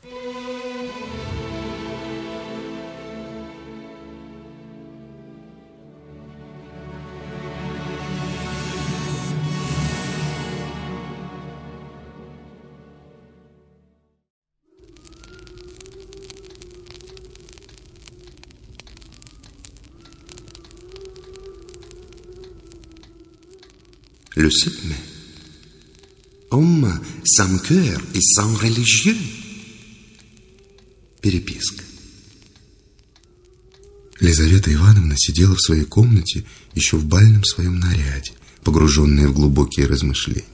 Le sommet. Homme sans cœur et sans religieux. Переписка. Лизавета Ивановна сидела в своей комнате еще в бальном своем наряде, погруженная в глубокие размышления.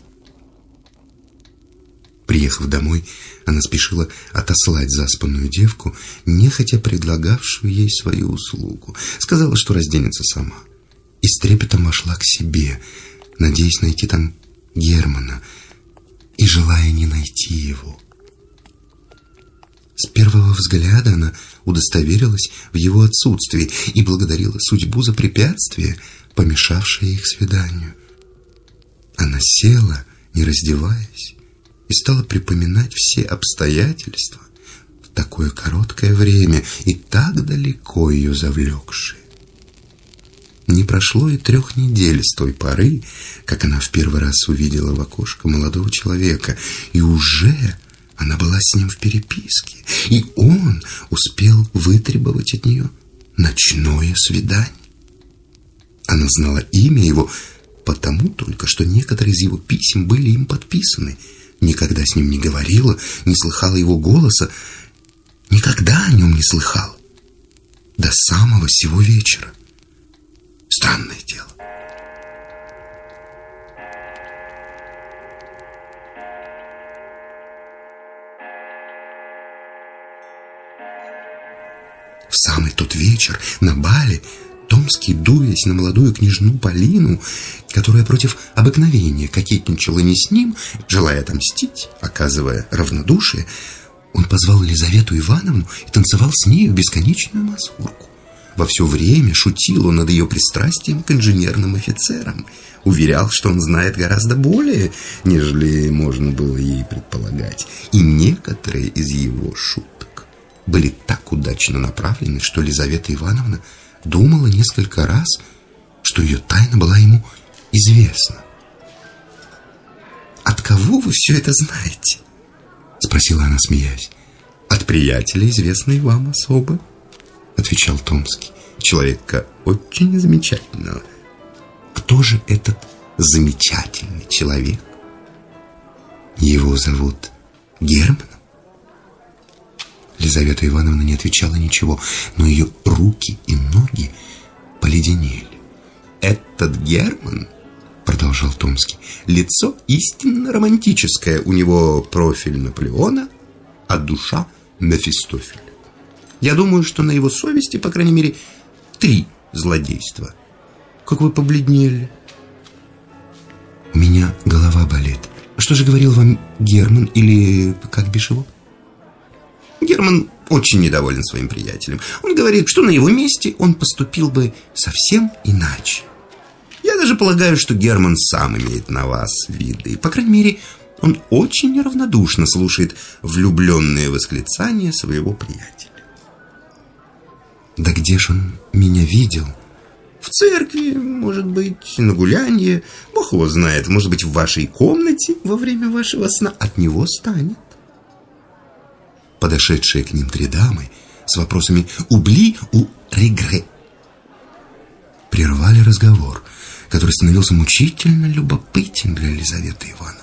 Приехав домой, она спешила отослать заспанную девку, нехотя предлагавшую ей свою услугу. Сказала, что разденется сама. И с трепетом вошла к себе, надеясь найти там Германа и желая не найти его. С первого взгляда она удостоверилась в его отсутствии и благодарила судьбу за препятствие, помешавшее их свиданию. Она села, не раздеваясь, и стала припоминать все обстоятельства в такое короткое время и так далеко ее завлекшие. Не прошло и 3 недель с той поры, как она в первый раз увидела в окошко молодого человека, и уже она была с ним в переписке, и он успел вытребовать от нее ночное свидание. Она знала имя его потому только, что некоторые из его писем были им подписаны. Никогда с ним не говорила, не слыхала его голоса, никогда о нем не слыхала. До самого сего вечера. Странное дело. В самый тот вечер на бале Томский, дуясь на молодую княжну Полину, которая против обыкновения кокетничала не с ним, желая отомстить, оказывая равнодушие, он позвал Лизавету Ивановну и танцевал с нею бесконечную мазурку. Во все время шутил он над ее пристрастием к инженерным офицерам, уверял, что он знает гораздо более, нежели можно было ей предполагать. И некоторые из его шуток были так удачно направлены, что Лизавета Ивановна думала несколько раз, что ее тайна была ему известна. «От кого вы все это знаете?» — спросила она, смеясь. «От приятеля, известной вам особо», — отвечал Томский. «Человека очень замечательного». «Кто же этот замечательный человек?» «Его зовут Герман». Лизавета Ивановна не отвечала ничего, но ее руки и ноги поледенели. «Этот Герман, — продолжал продолжал Томский. Лицо истинно романтическое. У него профиль Наполеона, а душа Мефистофеля. Я думаю, что на его совести, по крайней мере, 3 злодейства. Как вы побледнели. У меня голова болит. Что же говорил вам Герман, или как бишь его? Герман очень недоволен своим приятелем. Он говорит, что на его месте он поступил бы совсем иначе. Я даже полагаю, что Герман сам имеет на вас виды. По крайней мере, он очень неравнодушно слушает влюбленные восклицания своего приятеля. Да где ж он меня видел? В церкви, может быть, на гулянье. Бог его знает, может быть, в вашей комнате во время вашего сна. От него станет. Подошедшие к ним 3 дамы с вопросами «Убли у регре» прервали разговор, который становился мучительно любопытен для Лизаветы Ивановны.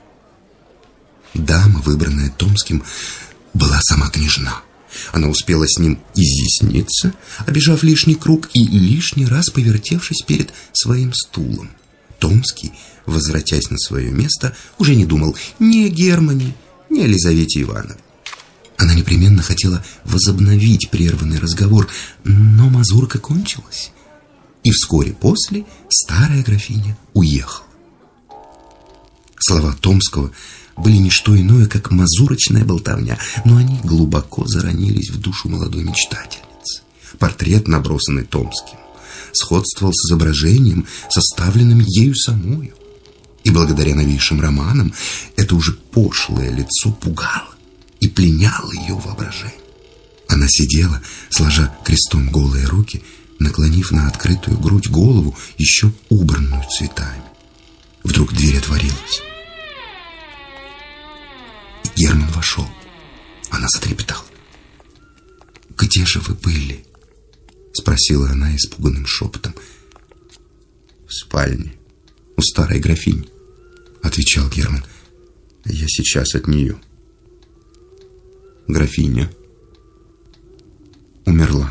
Дама, выбранная Томским, была сама княжна. Она успела с ним изъясниться, обежав лишний круг и лишний раз повертевшись перед своим стулом. Томский, возвратясь на свое место, уже не думал ни о Германе, ни о Лизавете Ивановне. Она непременно хотела возобновить прерванный разговор, но мазурка кончилась, и вскоре после старая графиня уехала. Слова Томского были не что иное, как мазурочная болтовня, но они глубоко заронились в душу молодой мечтательницы. Портрет, набросанный Томским, сходствовал с изображением, составленным ею самою. И благодаря новейшим романам это уже пошлое лицо пугало и пленяло ее воображение. Она сидела, сложа крестом голые руки, наклонив на открытую грудь голову, еще убранную цветами. Вдруг дверь отворилась. Герман вошел. Она затрепетала. «Где же вы были?» Спросила она испуганным шепотом. «В спальне у старой графини», отвечал Герман. «Я сейчас от нее». Графиня умерла.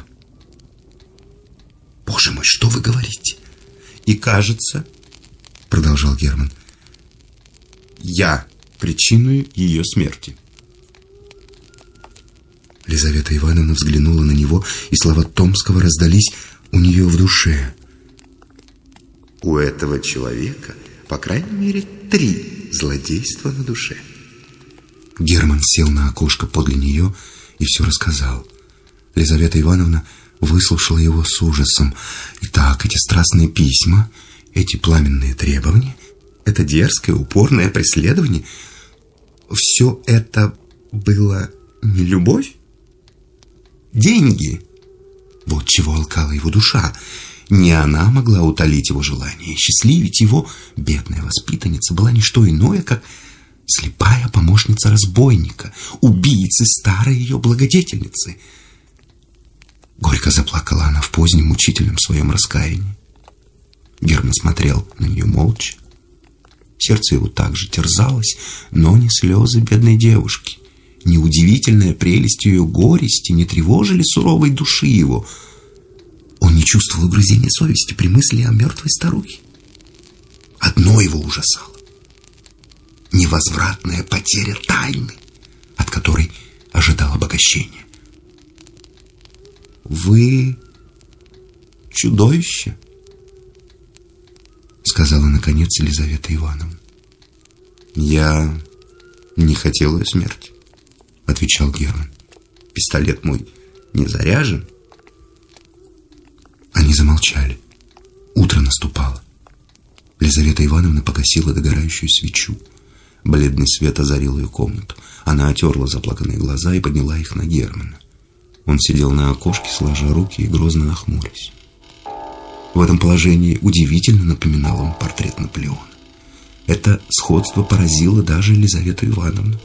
«Боже мой, что вы говорите?» «И кажется, — продолжал Герман, — я причиной ее смерти». Лизавета Ивановна взглянула на него, и слова Томского раздались у нее в душе. «У этого человека, по крайней мере, 3 злодейства на душе». Герман сел на окошко подле нее и все рассказал. Лизавета Ивановна выслушала его с ужасом. Итак, эти страстные письма, эти пламенные требования, это дерзкое, упорное преследование, все это было не любовь? Деньги? Вот чего алкала его душа. Не она могла утолить его желание. Счастливить его бедная воспитанница была не что иное, как слепая помощница разбойника, убийцы старой ее благодетельницы. Горько заплакала она в позднем мучительном своем раскаянии. Герман смотрел на нее молча. Сердце его также терзалось, но не слезы бедной девушки. Неудивительная прелесть ее горести не тревожили суровой души его. Он не чувствовал угрызения совести при мысли о мертвой старухе. Одно его ужасало: невозвратная потеря тайны, от которой ожидал обогащения. «Вы чудовище», — сказала наконец Елизавета Ивановна. «Я не хотел ее смерти», — отвечал Герман. «Пистолет мой не заряжен». Они замолчали. Утро наступало. Лизавета Ивановна погасила догорающую свечу. Бледный свет озарил ее комнату. Она отерла заплаканные глаза и подняла их на Германа. Он сидел на окошке, сложа руки и грозно нахмурясь. В этом положении удивительно напоминал он портрет Наполеона. Это сходство поразило даже Елизавету Ивановну.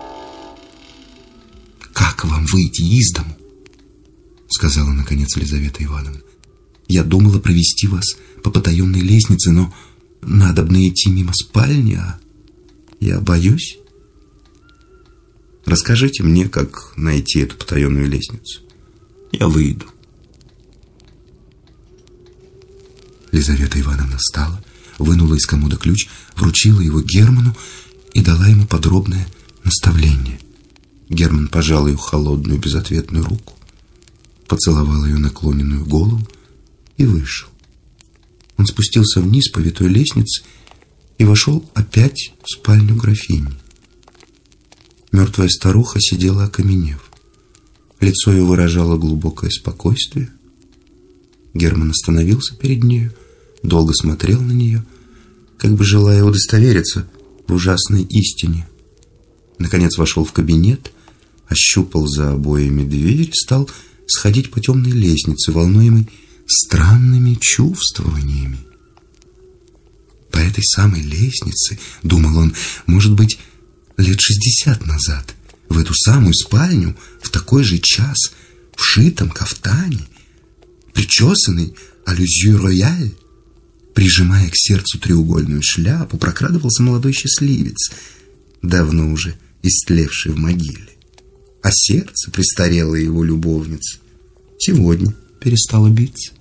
«Как вам выйти из дому?» — сказала наконец Елизавета Ивановна. «Я думала провести вас по потаенной лестнице, но надобно идти мимо спальни, а я боюсь». «Расскажите мне, как найти эту потаенную лестницу. Я выйду». Лизавета Ивановна встала, вынула из комода ключ, вручила его Герману и дала ему подробное наставление. Герман пожал ее холодную безответную руку, поцеловал ее наклоненную голову и вышел. Он спустился вниз по витой лестнице и вошел опять в спальню графини. Мертвая старуха сидела окаменев. Лицо ее выражало глубокое спокойствие. Герман остановился перед нею, долго смотрел на нее, как бы желая удостовериться в ужасной истине. Наконец вошел в кабинет, ощупал за обоями дверь и стал сходить по темной лестнице, волнуемой странными чувствованиями. По этой самой лестнице, думал он, может быть, лет 60 назад, в эту самую спальню, в такой же час, в шитом кафтане, причесанный алюзью рояль, прижимая к сердцу треугольную шляпу, прокрадывался молодой счастливец, давно уже истлевший в могиле. А сердце престарелой его любовницы сегодня перестало биться.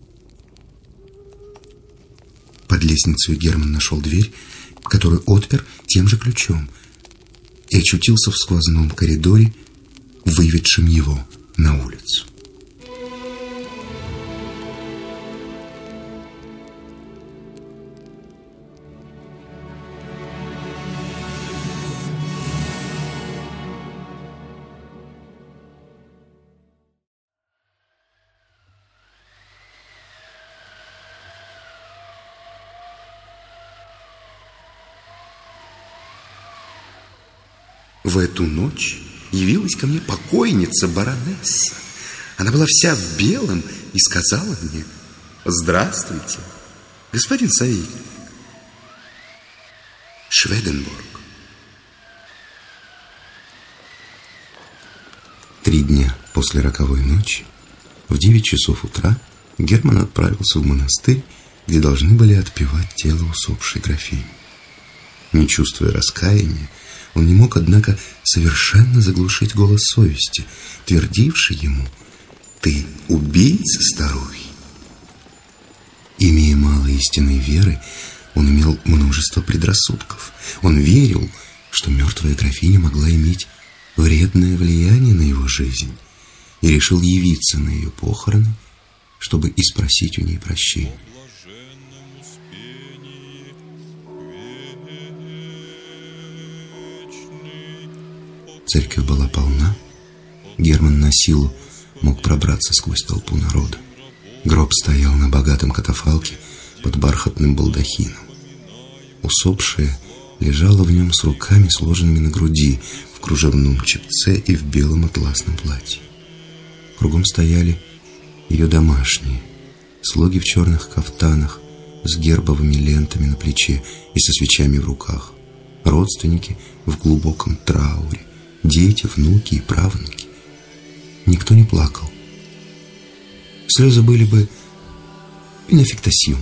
Под лестницей Герман нашел дверь, которую отпер тем же ключом, и очутился в сквозном коридоре, выведшем его на улицу. В эту ночь явилась ко мне покойница баронесса. Она была вся в белом и сказала мне: «Здравствуйте, господин советник, Шведенбург». 3 дня после роковой ночи, в 9 часов утра, Герман отправился в монастырь, где должны были отпевать тело усопшей графини. Не чувствуя раскаяния, он не мог, однако, совершенно заглушить голос совести, твердивший ему: «Ты убийца, старухи». Имея мало истинной веры, он имел множество предрассудков. Он верил, что мертвая графиня могла иметь вредное влияние на его жизнь, и решил явиться на ее похороны, чтобы и спросить у ней прощения. Церковь была полна. Герман на силу мог пробраться сквозь толпу народа. Гроб стоял на богатом катафалке под бархатным балдахином. Усопшая лежала в нем с руками, сложенными на груди, в кружевном чепце и в белом атласном платье. Кругом стояли ее домашние, слуги в черных кафтанах с гербовыми лентами на плече и со свечами в руках, родственники в глубоком трауре, дети, внуки и правнуки. Никто не плакал. Слезы были бы инэффектасиум.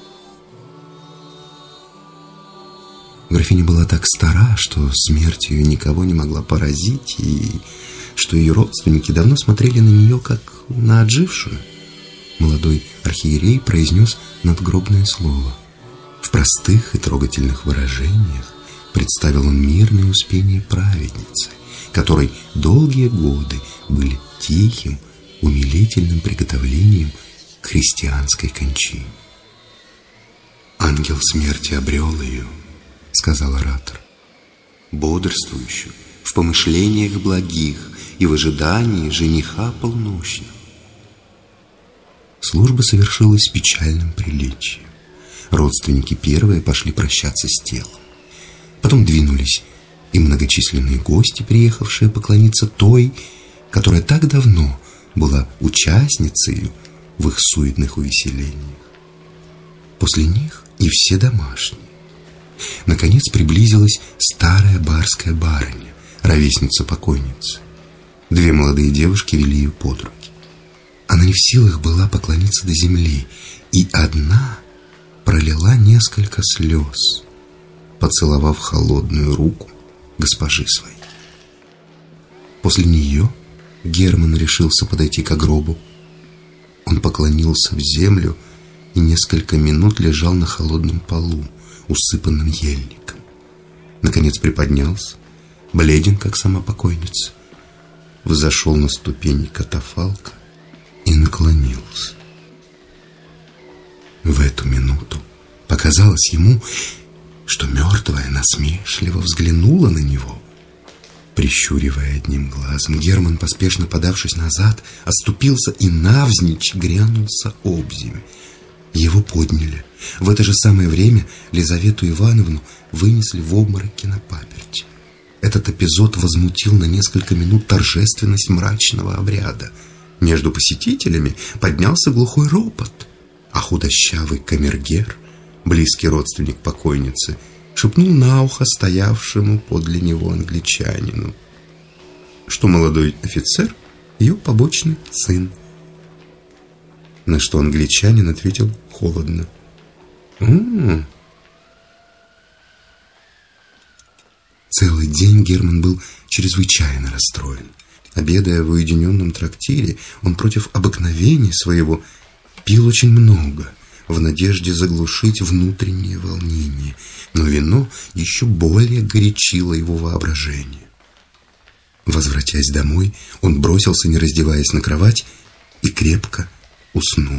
Графиня была так стара, что смерть ее никого не могла поразить, и что ее родственники давно смотрели на нее, как на отжившую. Молодой архиерей произнес надгробное слово. В простых и трогательных выражениях представил он мирное успение праведницы, которой долгие годы были тихим, умилительным приготовлением к христианской кончине. «Ангел смерти обрел ее», — сказал оратор, «бодрствующую в помышлениях благих и в ожидании жениха полночного». Служба совершилась с печальным приличием. Родственники первые пошли прощаться с телом. Потом двинулись и многочисленные гости, приехавшие поклониться той, которая так давно была участницей в их суетных увеселениях. После них и все домашние. Наконец приблизилась старая барская барыня, ровесница покойницы. 2 молодые девушки вели ее под руки. Она не в силах была поклониться до земли, и одна пролила несколько слез, поцеловав холодную руку госпожи своей. После нее Герман решился подойти к гробу. Он поклонился в землю и несколько минут лежал на холодном полу, усыпанном ельником. Наконец приподнялся, бледен, как сама покойница, взошел на ступени катафалка и наклонился. В эту минуту показалось ему, что мертвая насмешливо взглянула на него. Прищуривая одним глазом, Герман, поспешно подавшись назад, оступился и навзничь грянулся обземь. Его подняли. В это же самое время Лизавету Ивановну вынесли в обмороке на паперть. Этот эпизод возмутил на несколько минут торжественность мрачного обряда. Между посетителями поднялся глухой ропот, а худощавый камергер, близкий родственник покойницы, шепнул на ухо стоявшему подле него англичанину, что молодой офицер — ее побочный сын. На что англичанин ответил холодно: Целый день Герман был чрезвычайно расстроен. Обедая в уединенном трактире, он против обыкновения своего пил очень много, в надежде заглушить внутреннее волнение, но вино еще более горячило его воображение. Возвратясь домой, он бросился, не раздеваясь, на кровать и крепко уснул.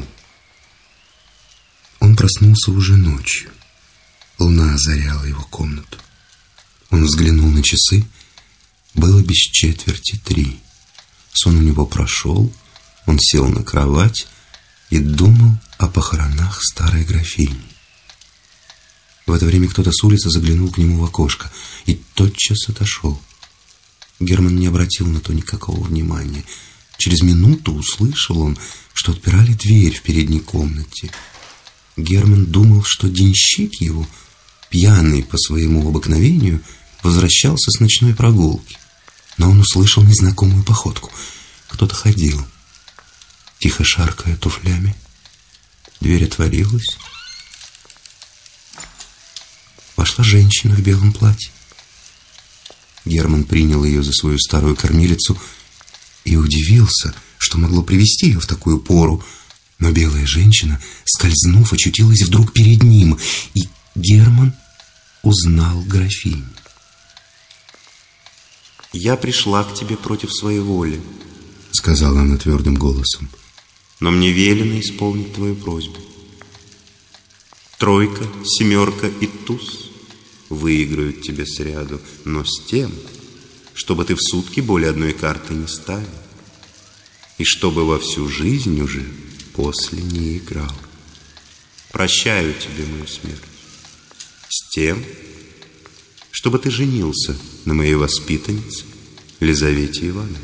Он проснулся уже ночью. Луна озаряла его комнату. Он взглянул на часы. Было без четверти 3. Сон у него прошел. Он сел на кровать и думал о похоронах старой графини. В это время кто-то с улицы заглянул к нему в окошко и тотчас отошел. Герман не обратил на то никакого внимания. Через минуту услышал он, что отпирали дверь в передней комнате. Герман думал, что денщик его, пьяный по своему обыкновению, возвращался с ночной прогулки. Но он услышал незнакомую походку. Кто-то ходил, тихо шаркая туфлями. Дверь отворилась. Вошла женщина в белом платье. Герман принял ее за свою старую кормилицу и удивился, что могло привести ее в такую пору. Но белая женщина, скользнув, очутилась вдруг перед ним, и Герман узнал графиню. «Я пришла к тебе против своей воли», — сказала она твердым голосом, «но мне велено исполнить твою просьбу. 3, 7 и туз выиграют тебе сряду, но с тем, чтобы ты в сутки более 1 карты не ставил, и чтобы во всю жизнь уже после не играл. Прощаю тебе мою смерть. С тем, чтобы ты женился на моей воспитаннице Лизавете Ивановне».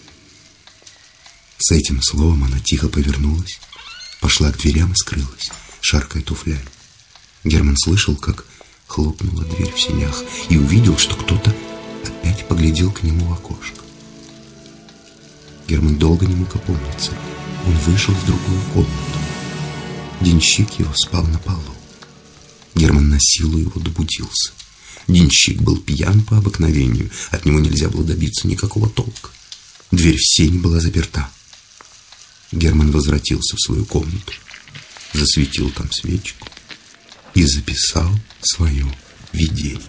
С этим словом она тихо повернулась, пошла к дверям и скрылась, шаркая туфлями. Герман слышал, как хлопнула дверь в сенях, и увидел, что кто-то опять поглядел к нему в окошко. Герман долго не мог опомниться. Он вышел в другую комнату. Денщик его спал на полу. Герман на силу его добудился. Денщик был пьян по обыкновению. От него нельзя было добиться никакого толка. Дверь в сень была заперта. Герман возвратился в свою комнату, засветил там свечку и записал свое видение.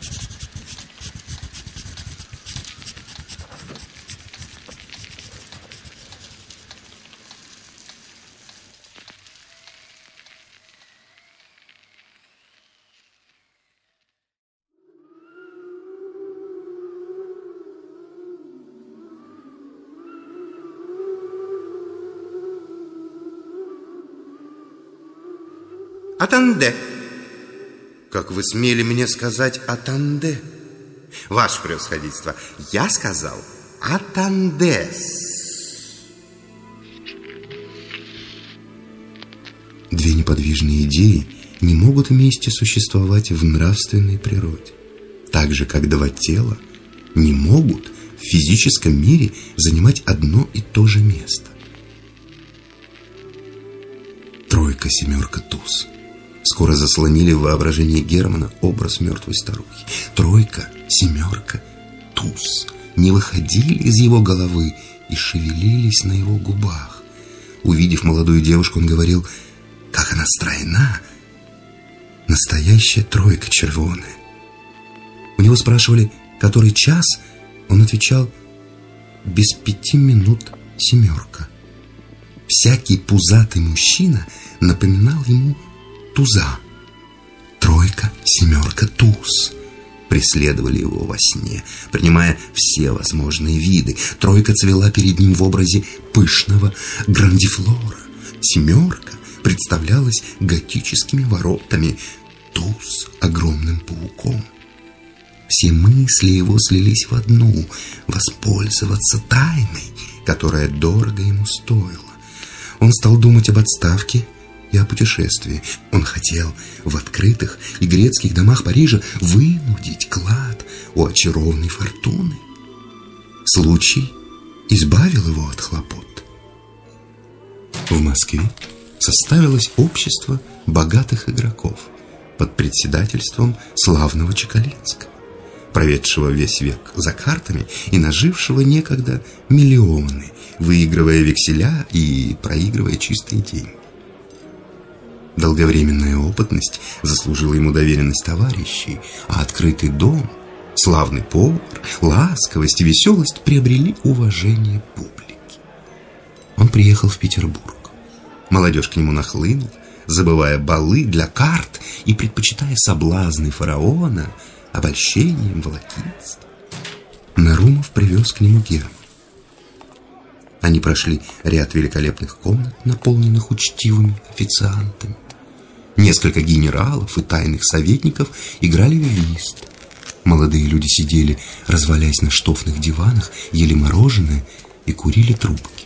«Атанде!» «Как вы смели мне сказать «атанде»?» «Ваше превосходительство, я сказал «атандес». Две неподвижные идеи не могут вместе существовать в нравственной природе, так же, как два тела не могут в физическом мире занимать одно и то же место. 3, 7, туз скоро заслонили в воображении Германа образ мертвой старухи. 3, 7, туз не выходили из его головы и шевелились на его губах. Увидев молодую девушку, он говорил: Как она стройна! Настоящая тройка червоная. У него спрашивали, который час, он отвечал: без 5 минут 7. Всякий пузатый мужчина напоминал ему туза. Тройка, 7, туз преследовали его во сне, принимая все возможные виды. Тройка цвела перед ним в образе пышного грандифлора. 7 представлялась готическими воротами, туз — огромным пауком. Все мысли его слились в одну — воспользоваться тайной, которая дорого ему стоила. Он стал думать об отставке и о путешествии. Он хотел в открытых и грецких домах Парижа вынудить клад у очарованной фортуны. Случай избавил его от хлопот. В Москве составилось общество богатых игроков под председательством славного Чекалинского, проведшего весь век за картами и нажившего некогда миллионы, выигрывая векселя и проигрывая чистые деньги. Долговременная опытность заслужила ему доверенность товарищей, а открытый дом, славный повар, ласковость и веселость приобрели уважение публики. Он приехал в Петербург. Молодежь к нему нахлынула, забывая балы для карт и предпочитая соблазны фараона обольщением, волокитством. Нарумов привез к нему Германа. Они прошли ряд великолепных комнат, наполненных учтивыми официантами. Несколько генералов и тайных советников играли в вист. Молодые люди сидели, развалясь на штофных диванах, ели мороженое и курили трубки.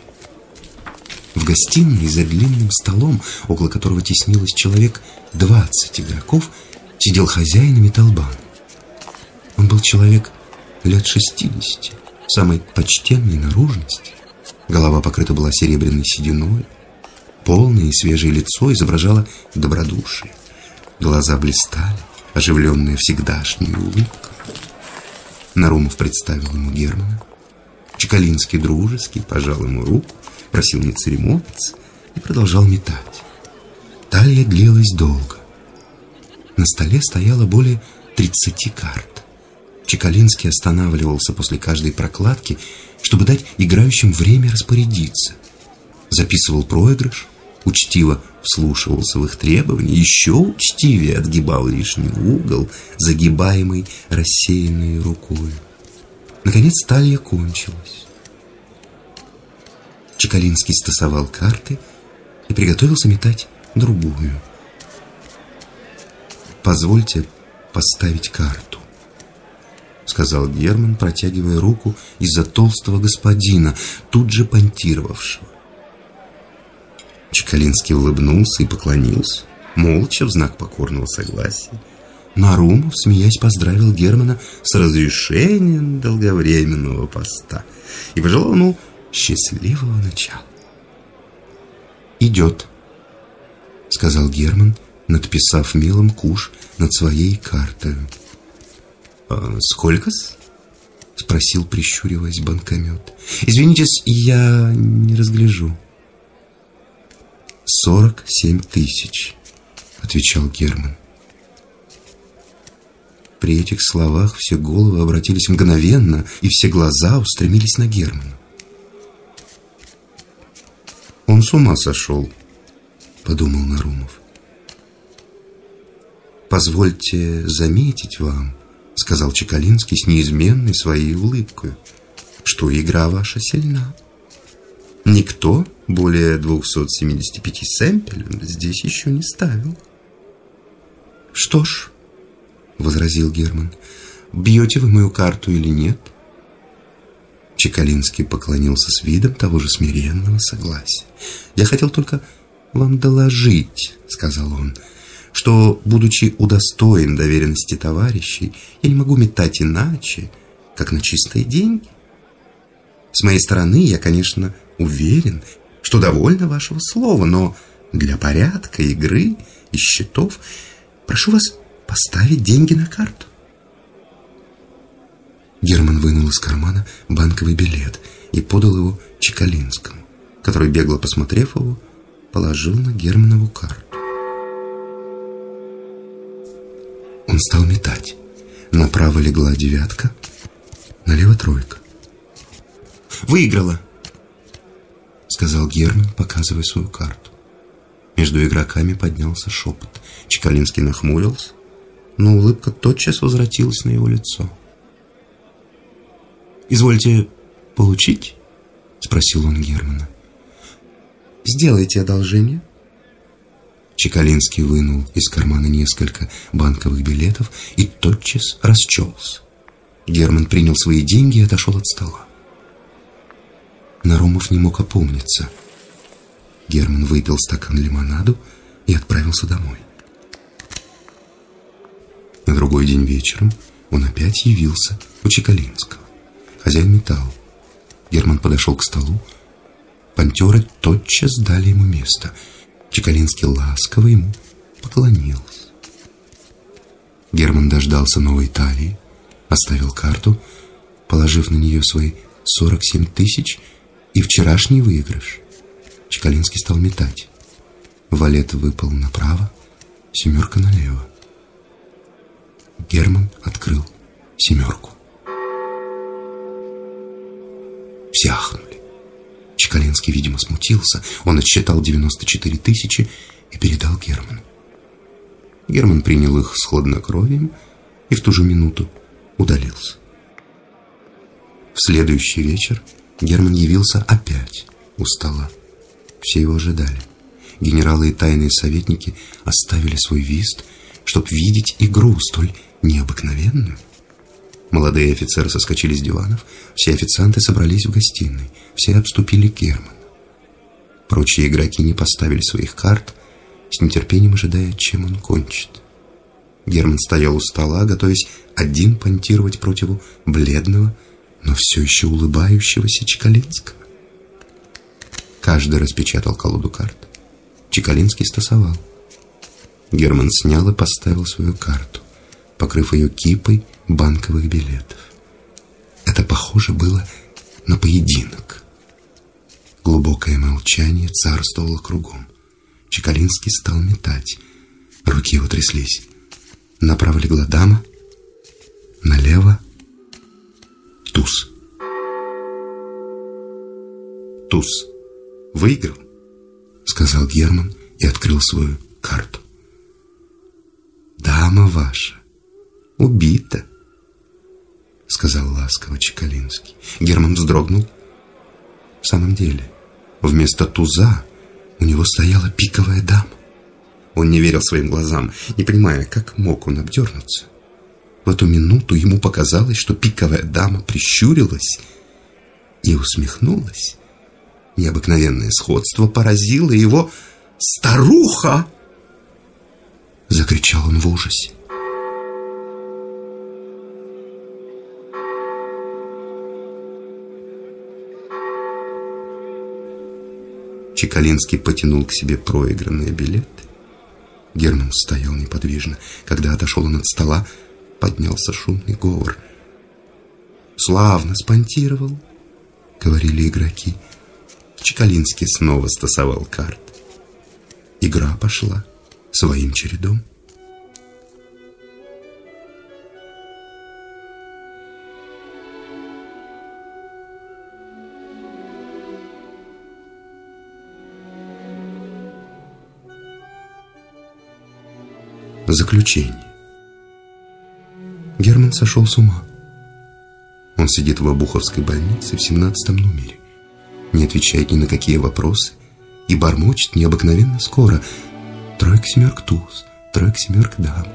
В гостиной за длинным столом, около которого теснилось человек 20 игроков, сидел хозяин Металлбана. Он был человек лет 60, самой почтенной наружности. Голова покрыта была серебряной сединой. Полное и свежее лицо изображало добродушие. Глаза блистали, оживленная всегдашняя улыбка. Нарумов представил ему Германа. Чекалинский дружески пожал ему руку, просил не церемониться и продолжал метать. Талия длилась долго. На столе стояло более 30 карт. Чекалинский останавливался после каждой прокладки, чтобы дать играющим время распорядиться. Записывал проигрыш, учтиво вслушивался в их требования, еще учтивее отгибал лишний угол, загибаемый рассеянной рукой. Наконец талия кончилась. Чекалинский стасовал карты и приготовился метать другую. «Позвольте поставить карту», — сказал Герман, протягивая руку из-за толстого господина, тут же понтировавшего. Чекалинский улыбнулся и поклонился, молча, в знак покорного согласия. Нарумов, смеясь, поздравил Германа с разрешением долговременного поста и пожелал ему счастливого начала. «Идет», — сказал Герман, надписав мелом куш над своей картой. «Сколько-с?» — спросил, прищуриваясь, банкомет. «Извинитесь, я не разгляжу». 47 тысяч, отвечал Герман. При этих словах все головы обратились мгновенно, и все глаза устремились на Германа. «Он с ума сошел», — подумал Нарумов. «Позвольте заметить вам», — сказал Чекалинский с неизменной своей улыбкой, «что игра ваша сильна. Никто более 275 сэмпель здесь еще не ставил». «Что ж», — возразил Герман, «бьете вы мою карту или нет?» Чекалинский поклонился с видом того же смиренного согласия. «Я хотел только вам доложить», — сказал он, «что, будучи удостоен доверенности товарищей, я не могу метать иначе, как на чистые деньги. С моей стороны я, конечно, уверен, что довольно вашего слова, но для порядка игры и счетов прошу вас поставить деньги на карту». Герман вынул из кармана банковый билет и подал его Чекалинскому, который, бегло посмотрев его, положил на Германову карту. Он стал метать. Направо легла девятка, налево тройка. «Выиграла!» — сказал Герман, показывая свою карту. Между игроками поднялся шепот. Чекалинский нахмурился, но улыбка тотчас возвратилась на его лицо. «Извольте получить?» — спросил он Германа. «Сделайте одолжение». Чекалинский вынул из кармана несколько банковых билетов и тотчас расчелся. Герман принял свои деньги и отошел от стола. Нарумов не мог опомниться. Герман выпил стакан лимонаду и отправился домой. На другой день вечером он опять явился у Чекалинского. Хозяин металл. Герман подошел к столу. Понтеры тотчас дали ему место. Чекалинский ласково ему поклонился. Герман дождался новой талии, оставил карту, положив на нее свои 47 тысяч и вчерашний выигрыш. Чекалинский стал метать. Валет выпал направо, семерка налево. Герман открыл семерку. Все ахнули. Чекалинский, видимо, смутился. Он отсчитал 94 тысячи и передал Герману. Герман принял их с хладнокровием и в ту же минуту удалился. В следующий вечер Герман явился опять у стола. Все его ожидали. Генералы и тайные советники оставили свой вист, чтобы видеть игру столь необыкновенную. Молодые офицеры соскочили с диванов, все официанты собрались в гостиной, все обступили Германа. Прочие игроки не поставили своих карт, с нетерпением ожидая, чем он кончит. Герман стоял у стола, готовясь один понтировать против бледного, но все еще улыбающегося Чекалинского. Каждый распечатал колоду карт. Чекалинский стасовал. Герман снял и поставил свою карту, покрыв ее кипой банковых билетов. Это похоже было на поединок. Глубокое молчание царствовало кругом. Чекалинский стал метать. Руки его тряслись. Направо легла дама, налево туз. «Туз выиграл», — сказал Герман и открыл свою карту. «Дама ваша убита», — сказал ласково Чекалинский. Герман вздрогнул. В самом деле, вместо туза у него стояла пиковая дама. Он не верил своим глазам, не понимая, как мог он обдернуться. В эту минуту ему показалось, что пиковая дама прищурилась и усмехнулась. Необыкновенное сходство поразило его. «Старуха!» — закричал он в ужасе. Чекалинский потянул к себе проигранные билеты. Герман стоял неподвижно. Когда отошел он от стола, поднялся шумный говор. «Славно спонтировал», — говорили игроки. Чекалинский снова стасовал карты. Игра пошла своим чередом. Заключение. Герман сошел с ума. Он сидит в Обуховской больнице в 17 номере, не отвечает ни на какие вопросы и бормочет необыкновенно скоро: тройка, семерка, туз, тройка, семерка, дам.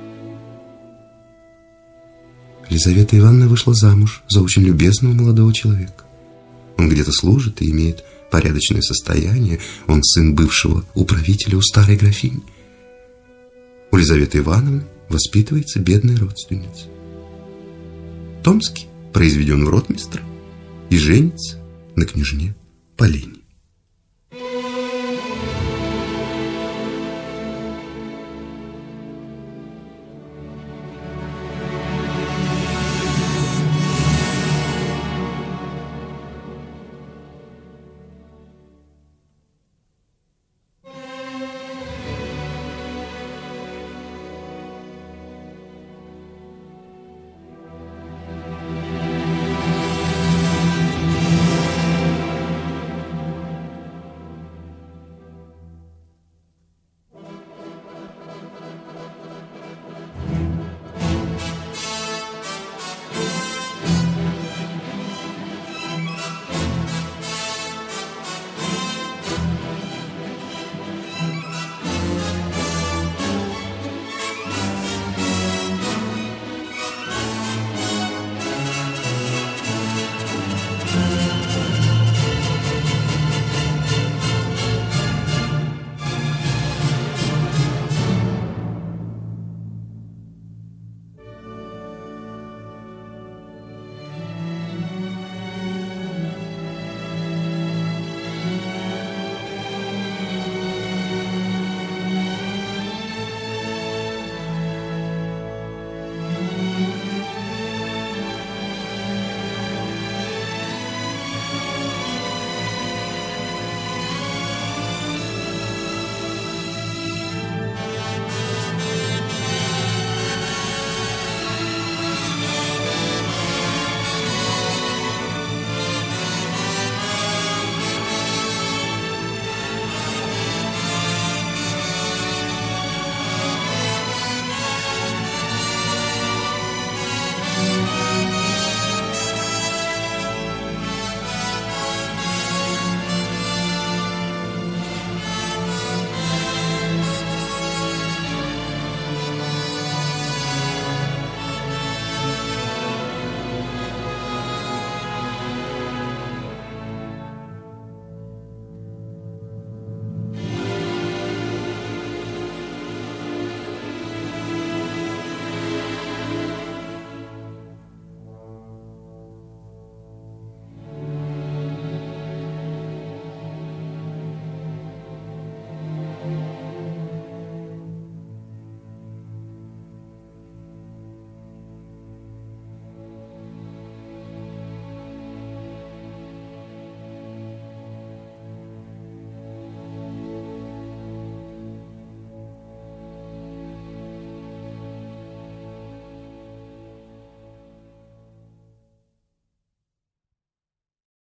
Лизавета Ивановна вышла замуж за очень любезного молодого человека. Он где-то служит и имеет порядочное состояние. Он сын бывшего управителя у старой графини. У Лизаветы Ивановны воспитывается бедная родственница. Томский произведен в ротмистра и женится на княжне Полине.